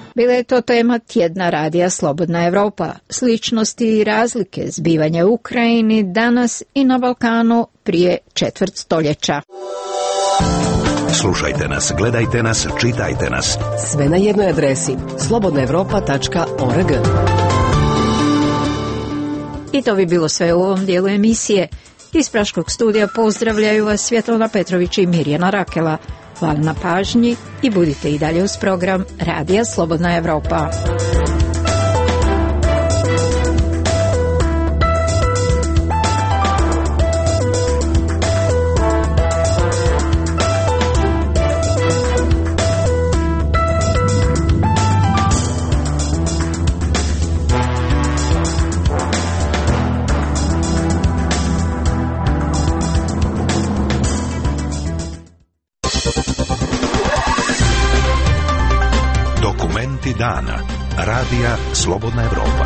Bila je to tema tjedna radija Slobodna Evropa, sličnosti i razlike zbivanja u Ukrajini danas i na Balkanu prije četvrt stoljeća. Slušajte nas, gledajte nas, čitajte nas. Sve na jednoj adresi slobodna evropa tačka org. I to bi bilo sve u ovom dijelu emisije. Iz Praškog studija pozdravljaju vas Svjetlana Petrović i Mirjana Rakela. Hvala na pažnji i budite i dalje uz program Radija Slobodna Evropa. Dana. Radija Slobodna Evropa.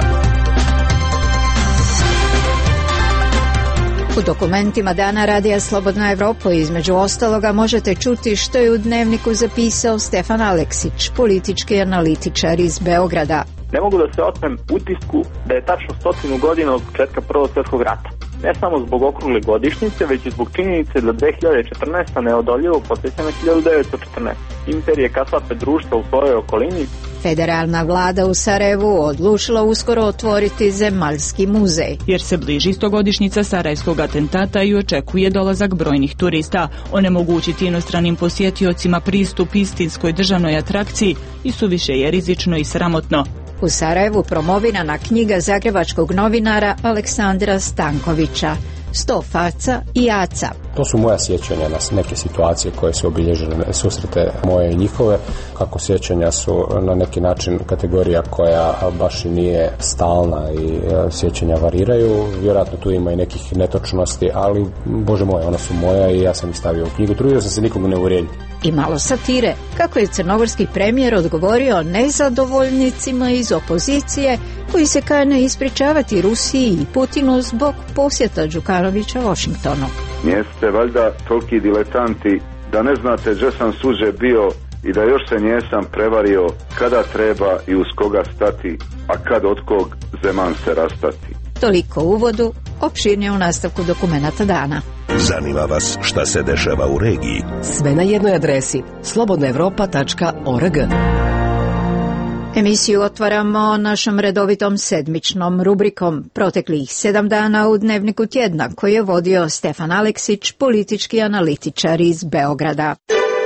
U dokumentima Dana Radija Slobodna Evropa između ostaloga možete čuti što je u Dnevniku zapisao Stefan Aleksić, politički analitičar iz Beograda. Ne mogu da se otmem utisku da je tačno stotinu godina od početka Prvog svjetskog rata. Ne samo zbog okrugle godišnjice, već i zbog činjenice da dve hiljade četrnaeste. neodoljivo podsjeća na hiljadu devetsto četrnaeste. Imperije kasape društva u svojoj okolini. Federalna vlada u Sarajevu odlučila uskoro otvoriti zemaljski muzej. Jer se bliži stogodišnjica sarajevskog atentata i očekuje dolazak brojnih turista. Onemogućiti inostranim posjetiocima pristup istinskoj državnoj atrakciji i suviše je rizično i sramotno. U Sarajevu promovirana knjiga zagrebačkog novinara Aleksandra Stankovića Sto faca i aca. To su moja sjećanja na neke situacije koje su obilježile susrete moje i njihove. Kako sjećanja su na neki način kategorija koja baš i nije stalna i sjećanja variraju. Vjerojatno tu ima i nekih netočnosti, ali Bože moj, ona su moja i ja sam ih stavio u knjigu. Trudio sam se nikog ne uvrijediti. I malo satire, kako je crnogorski premijer odgovorio nezadovoljnicima iz opozicije koji se kane ispričavati Rusiji i Putinu zbog posjeta Đukanovića Washingtonu. Nijeste valjda toliki diletanti da ne znate gdje sam suđe bio i da još se njesam prevario kada treba i uz koga stati, a kad od kog zeman se rastati. Toliko u uvodu, opširnije u nastavku dokumenata dana. Zanima vas šta se dešava u regiji? Sve na jednoj adresi slobodna evropa tačka org. Emisiju otvaramo našom redovitom sedmičnom rubrikom proteklih sedam dana u Dnevniku tjedna koji je vodio Stefan Aleksić, politički analitičar iz Beograda.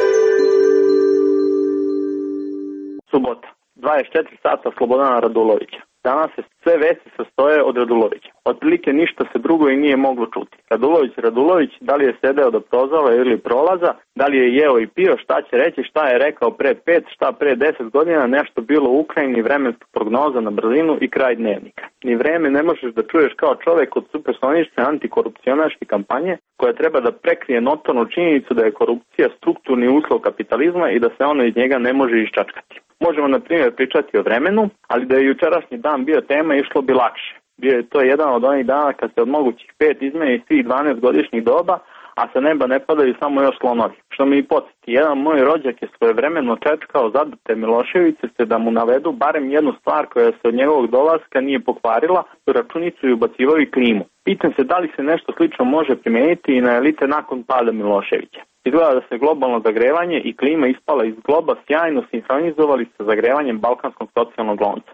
Subota, dvadeset četiri sata Slobodana Radulovića. Danas se sve vesti sastoje od Radulovića. Otprilike ništa se drugo i nije moglo čuti. Radulović, Radulović, da li je sedeo do prozora ili prolaza, da li je jeo i pio, šta će reći, šta je rekao pre pet, šta pre deset godina, nešto bilo u Ukrajini, vremenska prognoza na brzinu i kraj Dnevnika. Ni vreme ne možeš da čuješ kao čovek od supersonične antikorupcionaške kampanje koja treba da prekrije notornu činjenicu da je korupcija strukturni uslov kapitalizma i da se ono iz njega ne može iščačkati. Možemo, na primjer, pričati o vremenu, ali da je jučerašnji dan bio tema, išlo bi lakše. Bio je to jedan od onih dana kad se od mogućih pet izmeni svih dvanaest godišnjih doba, a sa neba ne padaju samo još slonovi. Što mi i podsjeti, jedan moj rođak je svojevremeno čečkao zadute Miloševiće se da mu navedu barem jednu stvar koja se od njegovog dolaska nije pokvarila, u računicu i ubacivao i klimu. Pitam se da li se nešto slično može primijeniti i na elite nakon pada Miloševića. Izgleda da se globalno zagrevanje i klima ispala iz globa sjajno sinhronizovali sa zagrevanjem balkanskog socijalnog lonca.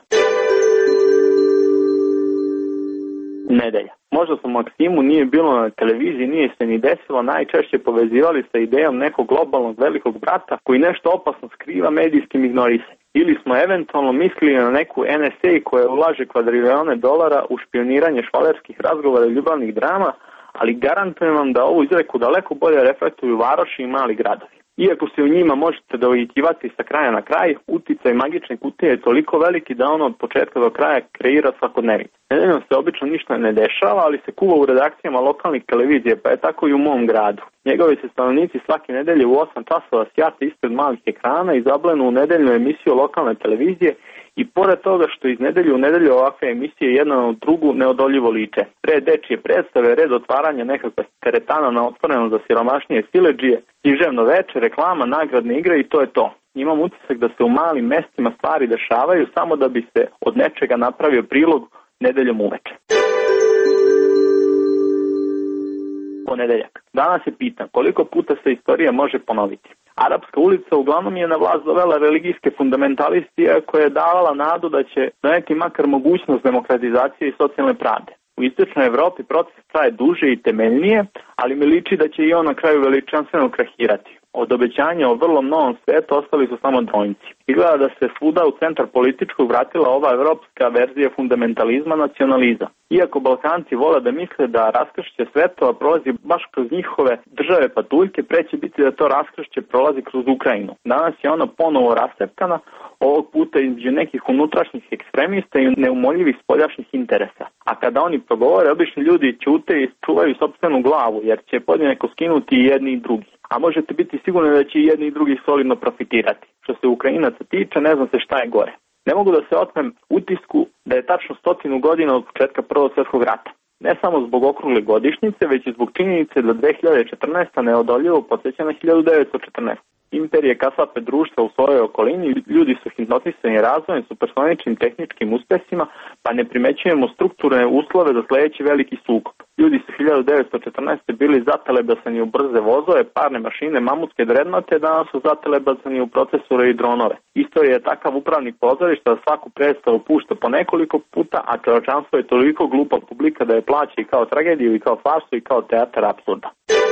Nedelja. Možda su Maksimu nije bilo na televiziji, nije se ni desilo, najčešće povezivali sa idejom nekog globalnog velikog brata koji nešto opasno skriva medijskim ignorisanjem. Ili smo eventualno mislili na neku N S A koja ulaže kvadrilione dolara u špioniranje švalerskih razgovora i ljubavnih drama, ali garantujem vam da ovu izreku daleko bolje reflektuju varoši i mali gradovi. Iako se u njima možete dovitivati sa kraja na kraj, uticaj magične kutije je toliko veliki da ono od početka do kraja kreira svakodnevicu. Nedeljom se obično ništa ne dešava, ali se kuva u redakcijama lokalnih televizije, pa je tako i u mom gradu. Njegovi se stanovnici svake nedelje u osam časova sjate ispred malih ekrana i zablenu u nedeljnu emisiju lokalne televizije i pored toga što iz nedelju u nedelju ovakve emisije jedna na drugu neodoljivo liče. Red dečije predstave, red otvaranja nekakva teretana na otvoreno za siromašnije siledžije, književno veče, reklama, nagradne igre i to je to. Imam utisak da se u malim mestima stvari dešavaju samo da bi se od nečega napravio prilog nedeljom uveče. Ponedeljak. Danas je pitan koliko puta se istorija može ponoviti. Arapska ulica uglavnom je na vlast dovela religijske fundamentaliste koja je davala nadu da će doneti makar mogućnost demokratizacije i socijalne pravde. U istočnoj Evropi proces traje duže i temeljnije, ali mi liči da će i on na kraju veličanstveno krahirati. Od obećanja o vrlo mnogom svetu ostali su samo dvojnici. Izgleda da se svuda u centar političkog vratila ova evropska verzija fundamentalizma, nacionalizam. Iako Balkanci vole da misle da raskršće svetova prolazi baš kroz njihove države patuljke, preće biti da to raskršće prolazi kroz Ukrajinu. Danas je ona ponovo rascepkana, ovog puta između nekih unutrašnjih ekstremista i neumoljivih spoljašnjih interesa. A kada oni progovore, obični ljudi ćute i čuvaju sopstvenu glavu, jer će podjednako skinuti i jedni i drugi. A možete biti sigurni da će i jedni i drugi solidno profitirati. Što se Ukrajinaca tiče, ne znam se šta je gore. Ne mogu da se otmem utisku da je tačno stotinu godina od početka Prvog svjetskog rata. Ne samo zbog okrugle godišnjice, već i zbog činjenice da dve hiljade četrnaeste. neodoljivo podsjeća na hiljadu devetsto četrnaestu. Imperije kasape društva u svojoj okolini, ljudi su hipnotisani razvojem, supersoničnim tehničkim uspesima, pa ne primećujemo strukturne uslove za sljedeći veliki sukob. Ljudi su hiljadu devetsto četrnaeste. bili zatelebasani u brze vozove, parne mašine, mamutske drednote, danas su zatelebasani u procesore i dronove. Istorija je takav upravnik pozorišta da svaku predstavu pušta po nekoliko puta, a čovječanstvo je toliko glupa publika da je plaća i kao tragediju, i kao farsu, i kao teatar apsurda.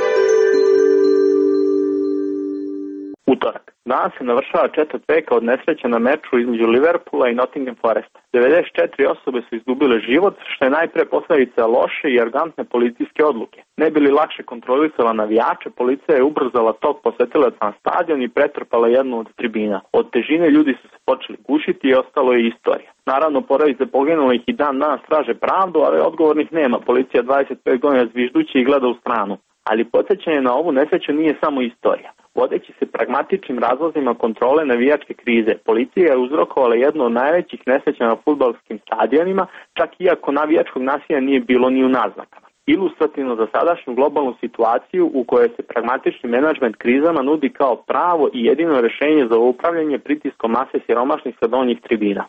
Utorak. Danas se navršava četvrt veka od nesreća na meču između Liverpoola i Nottingham Foresta. devedeset četiri osobe su izgubile život, što je najpre posledica loše i arogantne policijske odluke. Ne bi li lakše kontrolisala navijače, policija je ubrzala tok posetilaca na stadion i pretrpala jednu od tribina. Od težine ljudi su se počeli gušiti i ostalo je istorija. Naravno, porodice poginulih i dan danas traže pravdu, ali odgovornih nema. Policija dvadeset pet godina zviždući i gleda u stranu. Ali podsjećanje na ovu nesreću nije samo istorija. Vodeći se pragmatičnim razlozima kontrole navijačke krize, policija je uzrokovala jednu od najvećih nesreća na fudbalskim stadionima, čak iako navijačkog nasilja nije bilo ni u naznakama. Ilustrativno za sadašnju globalnu situaciju u kojoj se pragmatični menadžment krizama nudi kao pravo i jedino rješenje za upravljanje pritiskom mase siromašnih sa donjih tribina.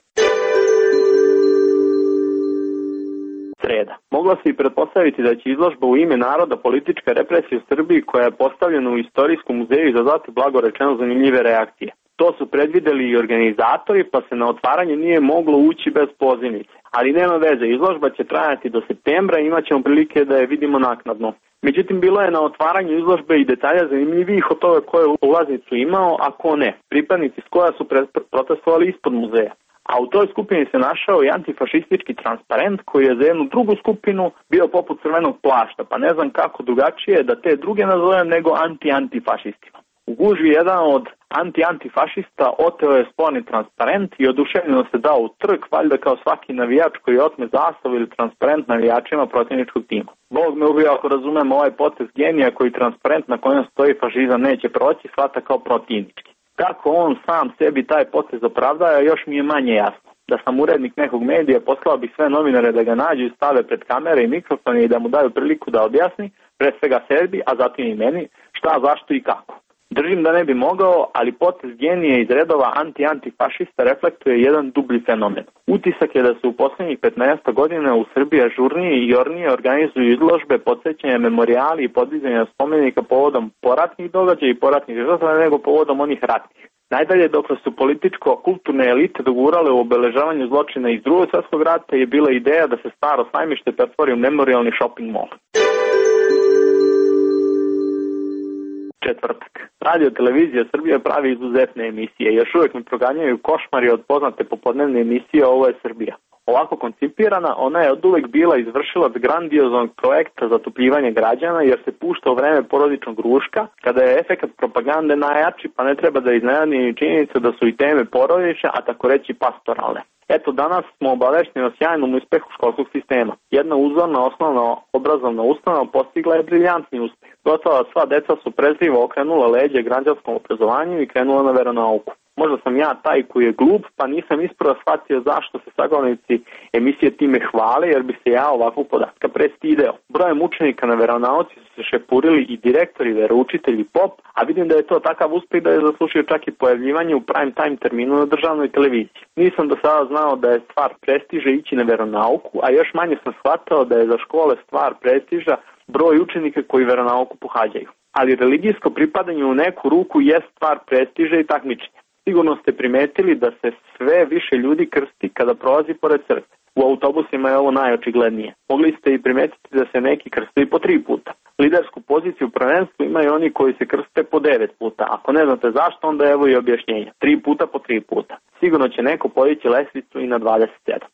Sreda. Mogla se i pretpostaviti da će izložba u ime naroda politička represija u Srbiji, koja je postavljena u istorijskom muzeju, izazvati blago rečeno zanimljive reakcije. To su predvideli i organizatori, pa se na otvaranje nije moglo ući bez pozivnice. Ali nema veze, izložba će trajati do septembra i imat ćemo prilike da je vidimo naknadno. Međutim, bilo je na otvaranju izložbe i detalja zanimljivih od toga ko je ulaznicu imao, a ko ne. Pripadnici s koja su protestovali ispod muzeja. A u toj skupini se našao i antifašistički transparent koji je za jednu drugu skupinu bio poput crvenog plašta, pa ne znam kako drugačije da te druge nazovem nego anti-antifašistima. U gužvi jedan od anti-antifašista oteo je sporni transparent i oduševljeno se dao u trg, valjda kao svaki navijač koji otme zastavu ili transparent navijačima protivničkog tima. Bog me ubio ako razumem ovaj potez genija koji transparent na kojem stoji fašizam neće proći, shvata kao protivnički. Kako on sam sebi taj potez opravdaja, još mi je manje jasno. Da sam urednik nekog medija, poslao bih sve novinare da ga nađu i stave pred kamere i mikrofone i da mu daju priliku da objasni, pre svega sebi, a zatim i meni, šta, zašto i kako. Držim da ne bi mogao, ali potez genije iz redova anti-antifašista reflektuje jedan dublji fenomen. Utisak je da se u posljednjih petnaest godina u Srbiji ažurnije i jornije organizuju izložbe, podsjećanja, memorijali i podizanja spomenika povodom poratnih događaja i poratnih žrtava nego povodom onih ratnih. Najdalje, dok su političko-kulturne elite dogurale u obeležavanju zločina iz Drugog svjetskog rata, je bila ideja da se staro sajmište pretvori u memorijalni shopping mall. Četvrtak. Radio televizija Srbija pravi izuzetne emisije. Još uvijek mi proganjaju košmari od poznate popodnevne emisije Ovo je Srbija. Ovako koncipirana, ona je od uvek bila izvršilac grandioznog projekta zatopljivanja građana, jer se pušta u vreme porodičnog ruška, kada je efekat propagande najjači, pa ne treba da iznenadi ni činjenica da su i teme porodične, a tako reći pastoralne. Eto, danas smo obavešteni o sjajnom uspehu školskog sistema. Jedna uzorna osnovna obrazovna ustanova postigla je briljantni uspeh. Gotovo sva deca su prezrivo okrenula leđe građanskom obrazovanju i krenula na veronauku. Možda sam ja taj koji je glup, pa nisam ispravo shvatio zašto se sagovornici emisije time hvale, jer bi se ja ovakvog podatka prestideo. Brojem učenika na veronauci su se šepurili i direktori, veroučitelji, pop, a vidim da je to takav uspeh da je zaslušio čak i pojavljivanje u prime time terminu na državnoj televiziji. Nisam do sada znao da je stvar prestiža ići na veronauku, a još manje sam shvatao da je za škole stvar prestiža broj učenika koji veronauku pohađaju. Ali religijsko pripadanje u neku ruku je stvar prestiža i takmičenja. Sigurno ste primetili da se sve više ljudi krsti kada prolazi pored crkve. U autobusima je ovo najočiglednije. Mogli ste i primetiti da se neki krstaju po tri puta. Lidersku poziciju u prvenstvu imaju oni koji se krste po devet puta. Ako ne znate zašto, onda evo i objašnjenja. Tri puta po tri puta. Sigurno će neko podići lestvicu i na dvadeset sedam.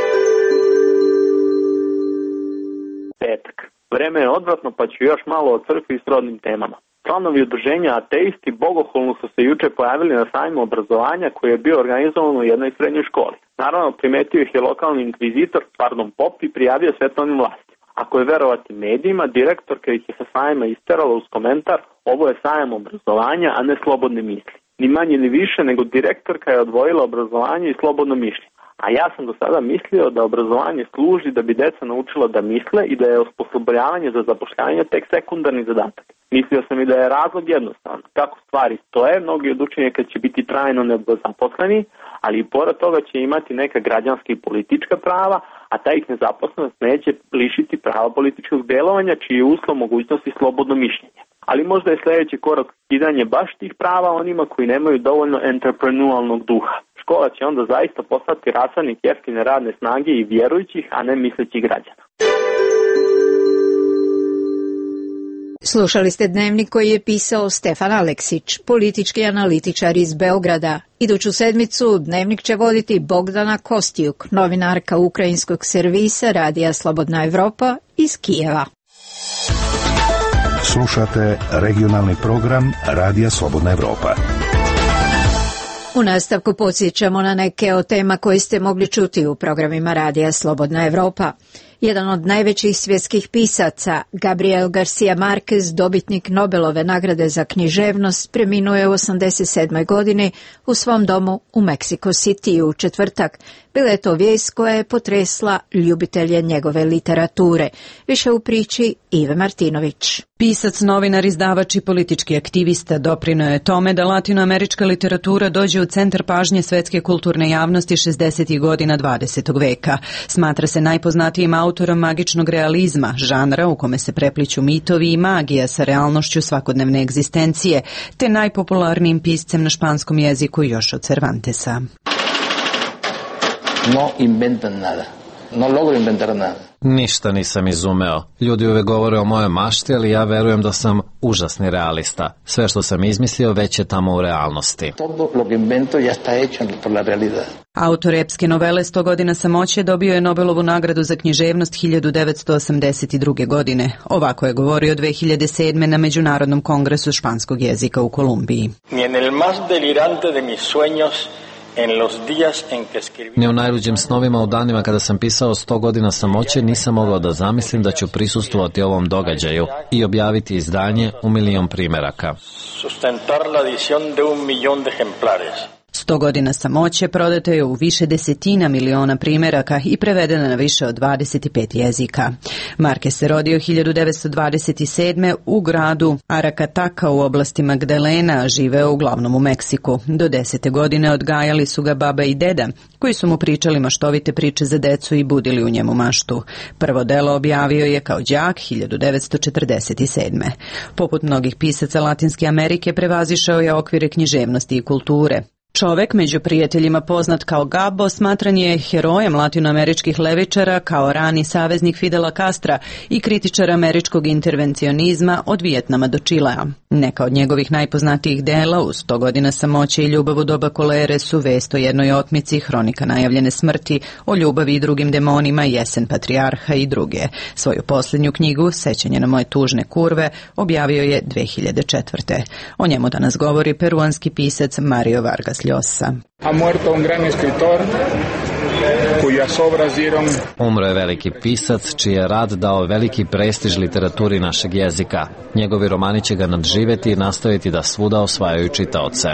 Petak. Vreme je odvratno, pa ću još malo o crkvi i srodnim temama. Članovi udruženja ateisti bogohulno su se juče pojavili na sajmu obrazovanja koji je bio organizovan u jednoj srednjoj školi. Naravno, primetio ih je lokalni inkvizitor, pardon, pop, i prijavio svetovnim vlastima. Ako je verovati medijima, direktorka ih je sa sajma isterala uz komentar: ovo je sajam obrazovanja, a ne slobodne misli. Ni manje ni više nego direktorka je odvojila obrazovanje i slobodno mišljenje. A ja sam do sada mislio da obrazovanje služi da bi deca naučila da misle i da je osposobljavanje za zapošljavanje tek sekundarni zadatak. Mislio sam i da je razlog jednostavan. Kako stvari stoje, mnogi od učenjaka će biti trajno nezaposleni, ali i pored toga će imati neka građanska i politička prava, a ta ih nezaposlenost neće lišiti prava političkog delovanja, čiji je uslov mogućnosti slobodno mišljenje. Ali možda je sljedeći korak skidanje baš tih prava onima koji nemaju dovoljno entreprenualnog duha. Škola će onda zaista postati rasadnik jeftine radne snage i vjerujućih, a ne mislećih građana. Slušali ste dnevnik koji je pisao Stefan Aleksić, politički analitičar iz Beograda. Iduću sedmicu dnevnik će voditi Bogdana Kostijuk, novinarka ukrajinskog servisa Radija Slobodna Evropa iz Kijeva. Slušate regionalni program Radija Slobodna Evropa. U nastavku podsjećamo na neke od tema koje ste mogli čuti u programima Radija Slobodna Evropa. Jedan od najvećih svjetskih pisaca, Gabriel Garcia Marquez, dobitnik Nobelove nagrade za književnost, preminuo je u osamdeset sedmoj godini u svom domu u Mexico City u četvrtak. Bila je to vijest koja je potresla ljubitelje njegove literature. Više u priči Ive Martinović. Pisac, novinar, izdavač i politički aktivista doprineo je tome da latinoamerička literatura dođe u centar pažnje svetske kulturne javnosti šezdesetih godina dvadesetog veka. Smatra se najpoznatijim autorom magičnog realizma, žanra u kome se prepliću mitovi i magija sa realnošću svakodnevne egzistencije, te najpopularnijim piscem na španskom jeziku još od Cervantesa. No inventan nada. No logro inventar nada. Ništa nisam izumeo. Ljudi uvek govore o mojoj mašti, ali ja verujem da sam užasni realista. Sve što sam izmislio već je tamo u realnosti. Todo lo que invento ya está hecho por la realidad. Autor epske novele sto godina samoće dobio je Nobelovu nagradu za književnost hiljadu devetsto osamdeset druge. godine. Ovako je govorio dve hiljade sedme. na Međunarodnom kongresu španskog jezika u Kolumbiji. Ni en el más delirante de mis sueños Ni u najluđim snovima u danima kada sam pisao sto godina samoće nisam mogao da zamislim da ću prisustvovati ovom događaju i objaviti izdanje u milion primeraka. Sto godina samoće prodato je u više desetina miliona primjeraka i prevedeno na više od dvadeset pet jezika. Marquez se rodio hiljadu devetsto dvadeset sedme. u gradu Aracataca u oblasti Magdalena, a živeo uglavnom u Meksiku. Do desete godine odgajali su ga baba i deda, koji su mu pričali maštovite priče za decu i budili u njemu maštu. Prvo delo objavio je kao đak hiljadu devetsto četrdeset sedme. Poput mnogih pisaca Latinske Amerike prevazišao je okvire književnosti i kulture. Čovek, među prijateljima poznat kao Gabo, smatran je herojem latinoameričkih levičara, kao rani saveznik Fidela Castra i kritičar američkog intervencionizma od Vijetnama do Čilea. Neka od njegovih najpoznatijih dela, uz sto godina samoće i ljubav u doba kolere, su Vest o jednoj otmici, Hronika najavljene smrti, O ljubavi i drugim demonima, Jesen patrijarha i druge. Svoju posljednju knjigu, Sećanje na moje tužne kurve, objavio je dve hiljade četvrte. O njemu danas govori peruanski pisac Mario Vargas Llosa. Ha muerto un gran escritor Umro je veliki pisac, čiji je rad dao veliki prestiž literaturi našeg jezika. Njegovi romani će ga nadživjeti i nastaviti da svuda osvajaju čitaoce.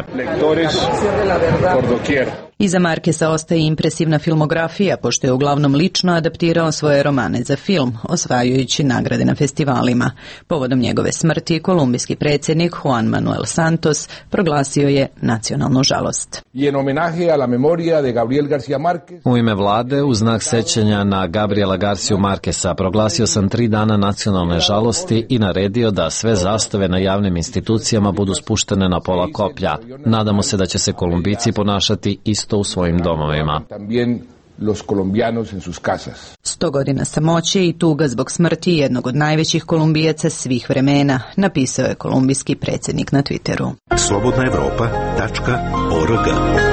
Iza Markesa ostaje impresivna filmografija, pošto je uglavnom lično adaptirao svoje romane za film, osvajajući nagrade na festivalima. Povodom njegove smrti, kolumbijski predsjednik Juan Manuel Santos proglasio je nacionalnu žalost. U ime vlade, u znak sećanja na Gabriela Garciju Markesa, proglasio sam tri dana nacionalne žalosti i naredio da sve zastave na javnim institucijama budu spuštene na pola koplja. Nadamo se da će se Kolumbijci ponašati isto u svojim domovima. Sto godina samoće i tuga zbog smrti jednog od najvećih Kolumbijaca svih vremena, napisao je kolumbijski predsjednik na Twitteru. slobodna evropa tačka org.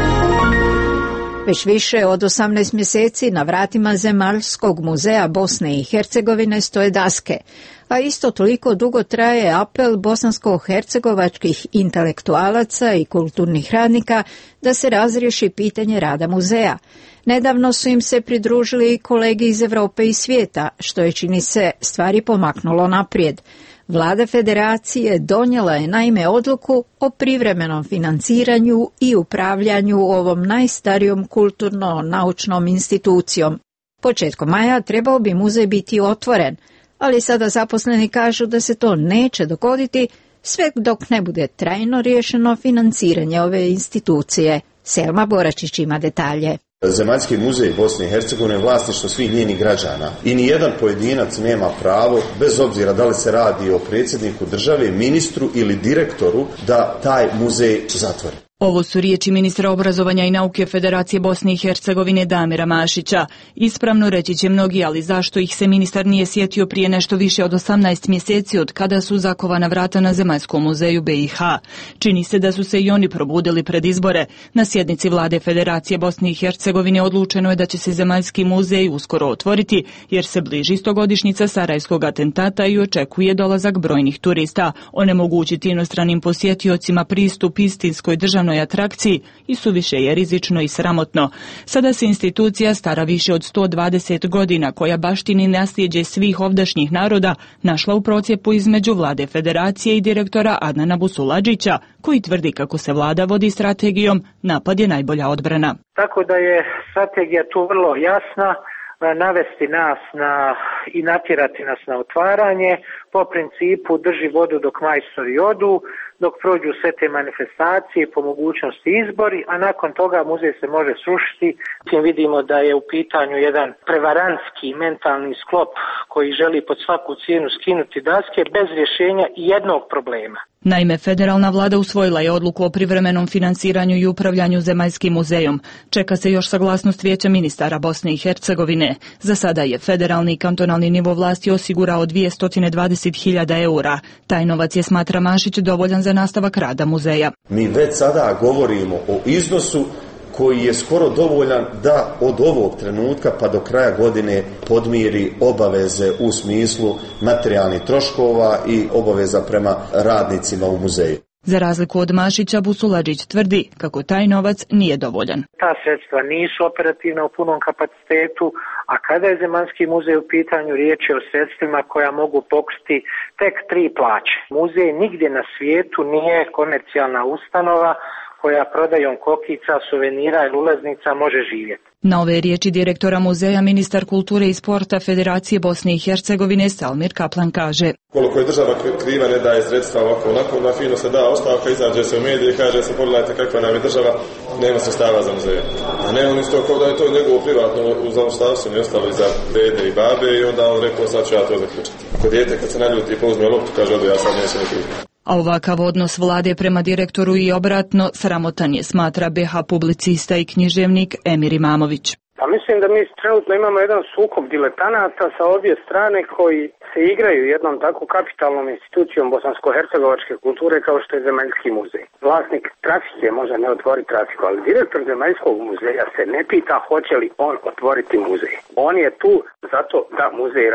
Već više od osamnaest mjeseci na vratima Zemaljskog muzeja Bosne i Hercegovine stoje daske, a isto toliko dugo traje apel bosansko-hercegovačkih intelektualaca i kulturnih radnika da se razriješi pitanje rada muzeja. Nedavno su im se pridružili i kolegi iz Europe i svijeta, što je, čini se, stvari pomaknulo naprijed. Vlada federacije donijela je naime odluku o privremenom financiranju i upravljanju ovom najstarijom kulturno-naučnom institucijom. Početkom maja trebao bi muzej biti otvoren, ali sada zaposleni kažu da se to neće dogoditi sve dok ne bude trajno riješeno financiranje ove institucije. Selma Boračić ima detalje. Zemaljski muzej Bosne i Hercegovine je vlasništvo svih njenih građana i nijedan pojedinac nema pravo, bez obzira da li se radi o predsjedniku države, ministru ili direktoru, da taj muzej zatvori. Ovo su riječi ministra obrazovanja i nauke Federacije Bosne i Hercegovine Damira Mašića. Ispravno reći će mnogi, ali zašto ih se ministar nije sjetio prije nešto više od osamnaest mjeseci od kada su zakovana vrata na Zemaljskom muzeju B i H. Čini se da su se i oni probudili pred izbore. Na sjednici vlade Federacije Bosne i Hercegovine odlučeno je da će se Zemaljski muzej uskoro otvoriti, jer se bliži stogodišnjica Sarajevskog atentata i očekuje dolazak brojnih turista. Onemogućiti inostranim posjetiocima pristup istinskoj državnoj atrakciji i suviše je rizično i sramotno. Sada se institucija stara više od sto dvadeset godina, koja baštini nasljeđe svih ovdašnjih naroda, našla u procjepu između vlade federacije i direktora Adnana Busuladžića, koji tvrdi kako se vlada vodi strategijom napad je najbolja odbrana. Tako da je strategija tu vrlo jasna, navesti nas na i natjerati nas na otvaranje po principu drži vodu dok majstori odu, dok prođu sve te manifestacije, po mogućnosti izbori, a nakon toga muzej se može srušiti. Tim vidimo da je u pitanju jedan prevarantski mentalni sklop koji želi pod svaku cijenu skinuti daske bez rješenja jednog problema. Naime, federalna vlada usvojila je odluku o privremenom finansiranju i upravljanju Zemaljskim muzejom. Čeka se još saglasnost Vijeća ministara Bosne i Hercegovine. Za sada je federalni i kantonalni nivo vlasti osigurao dvjesto dvadeset hiljada eura. Taj novac je, smatra Mašić, dovoljan za nastavak rada muzeja. Mi već sada govorimo o iznosu koji je skoro dovoljan da od ovog trenutka pa do kraja godine podmiri obaveze u smislu materijalnih troškova i obaveza prema radnicima u muzeju. Za razliku od Mašića, Busuladžić tvrdi kako taj novac nije dovoljan. Ta sredstva nisu operativna u punom kapacitetu, a kada je Zemaljski muzej u pitanju, riječ je o sredstvima koja mogu pokriti tek tri plaće. Muzej nigdje na svijetu nije komercijalna ustanova koja prodajom kokica, suvenira ili ulaznica može živjeti. Na ove riječi direktora muzeja ministar kulture i sporta Federacije Bosne i Hercegovine Salmir Kaplan kaže: Koliko je država kriva, ne daje sredstva ovako onako, na fino se da ostavka, izađe se u medije i kaže se pogledajte kakva nam je država, nema sredstava za muzeje. A ne on isto kao da je to njegovo privatno u zaostavstvu ne ostavili za dede i babe i onda on rekao sad ću ja to zaključiti. Ako dijete kad se naljuti i pouzme loptu kaže odo ja sad neću nekrivo. A ovakav odnos vlade prema direktoru i obratno sramotan je, smatra B H publicista i književnik Emir Imamović. Pa mislim da mi trenutno imamo jedan sukob diletanata sa obje strane koji se igraju jednom tako kapitalnom institucijom bosansko-hercegovačke kulture kao što je Zemaljski muzej. Vlasnik trafike može ne otvoriti trafiku, ali direktor Zemaljskog muzeja se ne pita hoće li on otvoriti muzej. On je tu zato da muzej radi.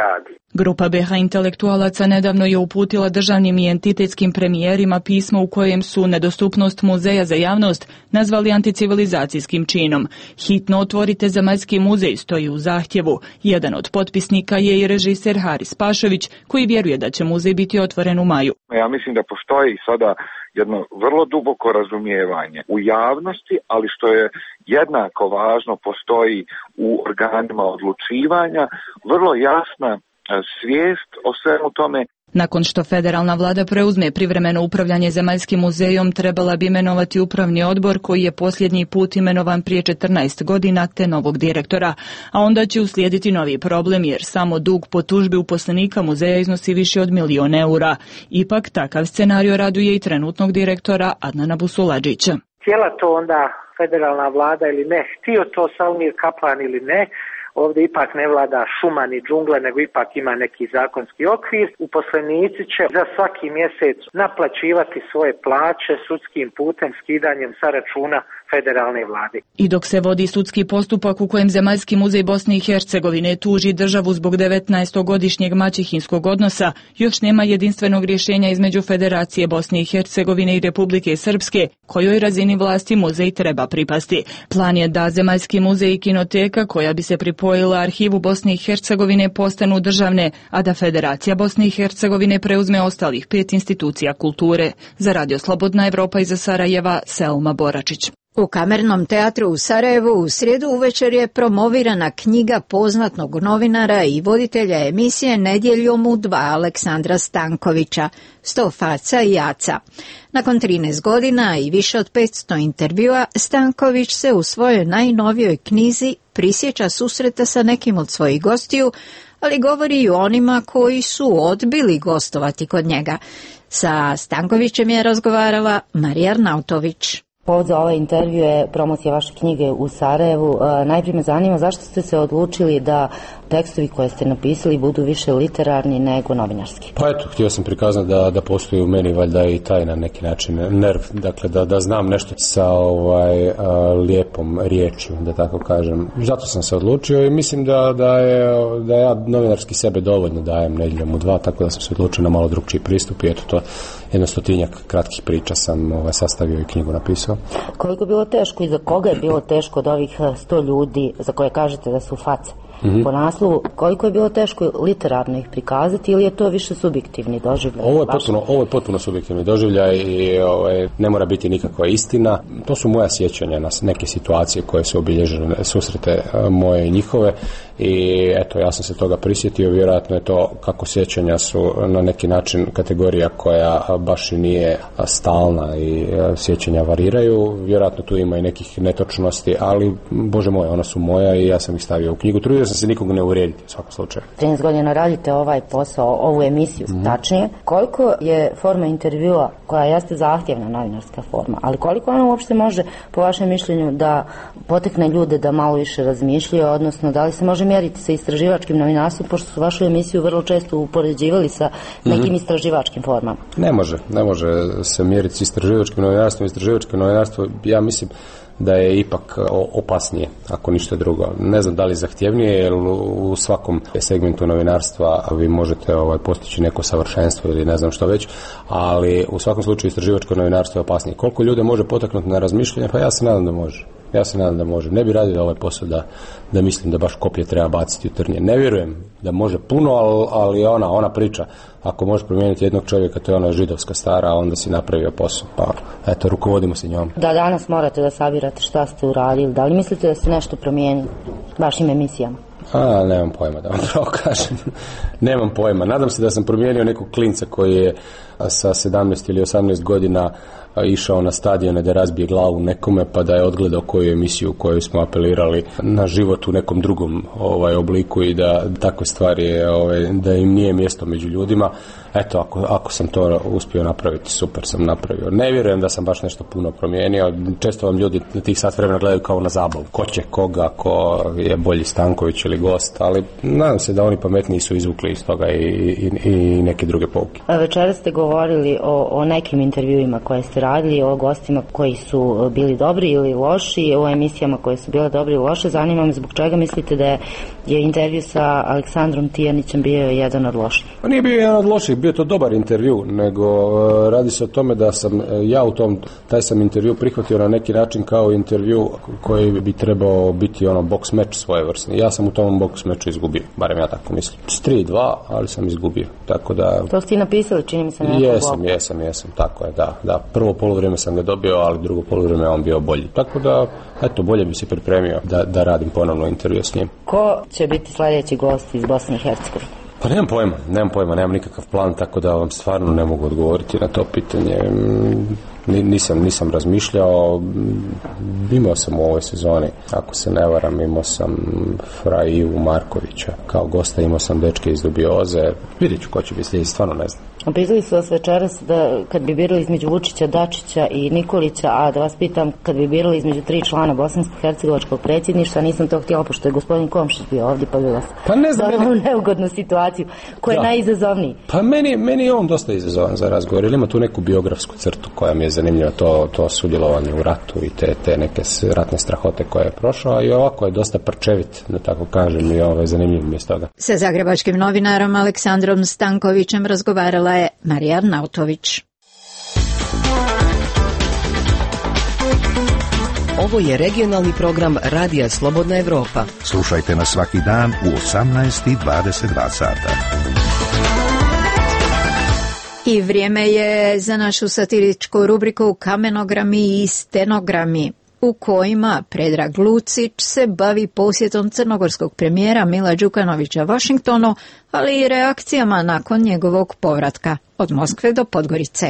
Grupa B H intelektualaca nedavno je uputila državnim i entitetskim premijerima pismo u kojem su nedostupnost muzeja za javnost nazvali anticivilizacijskim činom. Hitno otvorite Zemaljski muzej stoji u zahtjevu. Jedan od potpisnika je i režiser Haris Pašović, koji vjeruje da će muzej biti otvoren u maju. Ja mislim da postoji sada jedno vrlo duboko razumijevanje u javnosti, ali što je jednako važno, postoji u organima odlučivanja vrlo jasna svijest o svemu tome. Nakon što federalna vlada preuzme privremeno upravljanje Zemaljskim muzejom, trebala bi imenovati upravni odbor koji je posljednji put imenovan prije četrnaest godina te novog direktora, a onda će uslijediti novi problem jer samo dug po tužbi uposlenika muzeja iznosi više od milion eura. Ipak takav scenario raduje i trenutnog direktora Adnana Busuladžića. Htjela to onda federalna vlada ili ne, htio to Salmir Kaplan ili ne, ovdje ipak ne vlada šuma ni džungla, nego ipak ima neki zakonski okvir. Uposlenici će za svaki mjesec naplaćivati svoje plaće sudskim putem, skidanjem sa računa federalne vlade. I dok se vodi sudski postupak u kojem Zemaljski muzej Bosne i Hercegovine tuži državu zbog devetnaestogodišnjeg maćehinskog odnosa, još nema jedinstvenog rješenja između Federacije Bosne i Hercegovine i Republike Srpske, kojoj razini vlasti muzej treba pripasti. Plan je da Zemaljski muzej i kinoteka, koja bi se pripojila arhivu Bosne i Hercegovine, postanu državne, a da Federacija Bosne i Hercegovine preuzme ostalih pet institucija kulture. Za Radio Slobodna Evropa iz Sarajeva, Selma Boračić. U Kamernom teatru u Sarajevu u srijedu uvečer je promovirana knjiga poznatog novinara i voditelja emisije Nedjeljom u dva Aleksandra Stankovića, Sto faca i jaca. Nakon trinaest godina i više od petsto intervjua, Stanković se u svojoj najnovijoj knjizi prisjeća susreta sa nekim od svojih gostiju, ali govori i o onima koji su odbili gostovati kod njega. Sa Stankovićem je razgovarala Marija Arnautović. Povod za ovaj intervju je promocija vaše knjige u Sarajevu. Najprije me zanima zašto ste se odlučili da tekstovi koje ste napisali budu više literarni nego novinarski. Pa eto, htio sam prikazati da, da postoji u meni valjda i taj na neki način nerv, dakle da, da znam nešto sa ovaj, a, lijepom riječju, da tako kažem. Zato sam se odlučio i mislim da, da, je, da ja novinarski sebe dovoljno dajem Nedjeljom u dva, tako da sam se odlučio na malo drugčiji pristup i eto to jedno stotinjak kratkih priča sam ovaj, sastavio i knjigu napisao. Koliko je bilo teško i za koga je bilo teško od ovih sto ljudi za koje kažete da su face? Mm-hmm. Po naslovu, koliko je bilo teško literarno ih prikazati ili je to više subjektivni doživljaj? Ovo je potpuno, ovo je potpuno subjektivni doživljaj i ovaj, ne mora biti nikakva istina. To su moja sjećanja na neke situacije koje su obilježene, susrete moje i njihove i eto, ja sam se toga prisjetio. Vjerojatno je to kako sjećanja su na neki način kategorija koja baš i nije stalna i sjećanja variraju. Vjerojatno tu ima i nekih netočnosti, ali Bože moj, ona su moja i ja sam ih stavio u knjigu. Trudio sam se nikog ne uvrijediti u svakom slučaju. trinaest godina radite ovaj posao, ovu emisiju, mm-hmm. tačnije. Koliko je forma intervjua, koja jeste zahtjevna novinarska forma, ali koliko ona uopšte može, po vašem mišljenju, da potekne ljude da malo više razmišljaju, odnosno da li se može mjeriti sa istraživačkim novinarstvom, pošto su vašu emisiju vrlo često upoređivali sa nekim mm-hmm. istraživačkim formama? Ne može, ne može se mjeriti sa istraživačkim novinarstvom. Istraživačko novinarstvo, ja mislim da je ipak opasnije, ako ništa drugo. Ne znam da li zahtjevnije, jer u svakom segmentu novinarstva vi možete ovaj, postići neko savršenstvo ili ne znam što već, ali u svakom slučaju istraživačko novinarstvo je opasnije. Koliko ljude može potaknuti na razmišljanje? Pa ja se nadam da može. Ja se nadam da može. Ne bi radio ovaj posao da, da mislim da baš koplje treba baciti u trnje. Ne vjerujem da može puno, ali, ali ona, ona priča, ako možeš promijeniti jednog čovjeka, to je ona židovska stara, onda si napravio posao. Pa eto, rukovodimo se njom. Da danas morate da sabirate šta ste uradili. Da li mislite da ste nešto promijenili vašim emisijama? A, nemam pojma da vam pravo kažem. Nemam pojma. Nadam se da sam promijenio nekog klinca koji je sa sedamnaest ili osamnaest godina išao na stadione da razbije glavu nekome, pa da je odgledao koju emisiju u kojoj smo apelirali na život u nekom drugom ovaj, obliku i da takve stvari ovaj, da im nije mjesto među ljudima. Eto, ako, ako sam to uspio napraviti, super sam napravio. Ne vjerujem da sam baš nešto puno promijenio. Često vam ljudi na tih sat vremena gledaju kao na zabavu. Ko će koga, ko je bolji Stanković ili gost, ali nadam se da oni pametniji su izvukli iz toga i, i, i neke druge pouke. Večeras ste govorili o, o nekim intervjuima koje ste ste radili, o gostima koji su bili dobri ili loši, o emisijama koje su bile dobre ili loše. Zanima me zbog čega mislite da je, je intervju sa Aleksandrom Tijanićem bio jedan od loših? Pa nije bio jedan od loših, bio to dobar intervju, nego uh, radi se o tome da sam uh, ja u tom, taj sam intervju prihvatio na neki način kao intervju koji bi trebao biti ono boks meč svojevrsni. Ja sam u tom boks meču izgubio, barem ja tako mislim. S tri dva, ali sam izgubio. Tako da... To ste i napisali, čini mi se na Jesam, blogu. jesam, jesam, tako je, da. da. Prvo poluvrijeme sam ga dobio, ali drugo poluvrijeme on bio bolji. Tako da, eto, bolje bi se pripremio da, da radim ponovno intervju s njim. Ko će biti sljedeći gost iz Bosne i Hercegovine? Pa nemam pojma, nemam pojma, nemam nikakav plan, tako da vam stvarno ne mogu odgovoriti na to pitanje. Nisam, nisam razmišljao, imao sam u ovoj sezoni, ako se ne varam, imao sam Fra Ivu Markovića kao gosta, imao sam dečke iz Dubioze, vidjet ću ko će biti sljedeći, stvarno ne znam. Opisali su vas večeras da kad bi birali između Vučića, Dačića i Nikolića, a da vas pitam kad bi birali između tri člana bosansko-hercegovačkog predsjedništva, nisam to htjela pošto je gospodin Komšić bio ovdje, pa bi vas pa ne znam, dodala meni... neugodnu situaciju. Ko je da. najizazovniji? Pa meni, meni je on dosta izazovan za razgovor, ili ima tu neku biografsku crtu koja mi je zanimljiva, to, to sudjelovanje u ratu i te, te neke ratne strahote koje je prošao, i ovako je dosta prčevit, da tako kažem, i ovo je zanimljiv mi je toga. Sa zagrebačkim novinarom Aleksandrom Stankovićem razgovarala je Marija Arnautović. Ovo je regionalni program Radija Slobodna Evropa. Slušajte nas svaki dan u osamnaest i dvadeset dva sata. I vrijeme je za našu satiričku rubriku Kamenogrami i stenogrami, u kojima Predrag Lucić se bavi posjetom crnogorskog premijera Mila Đukanovića Washingtonu, ali i reakcijama nakon njegovog povratka od Moskve do Podgorice.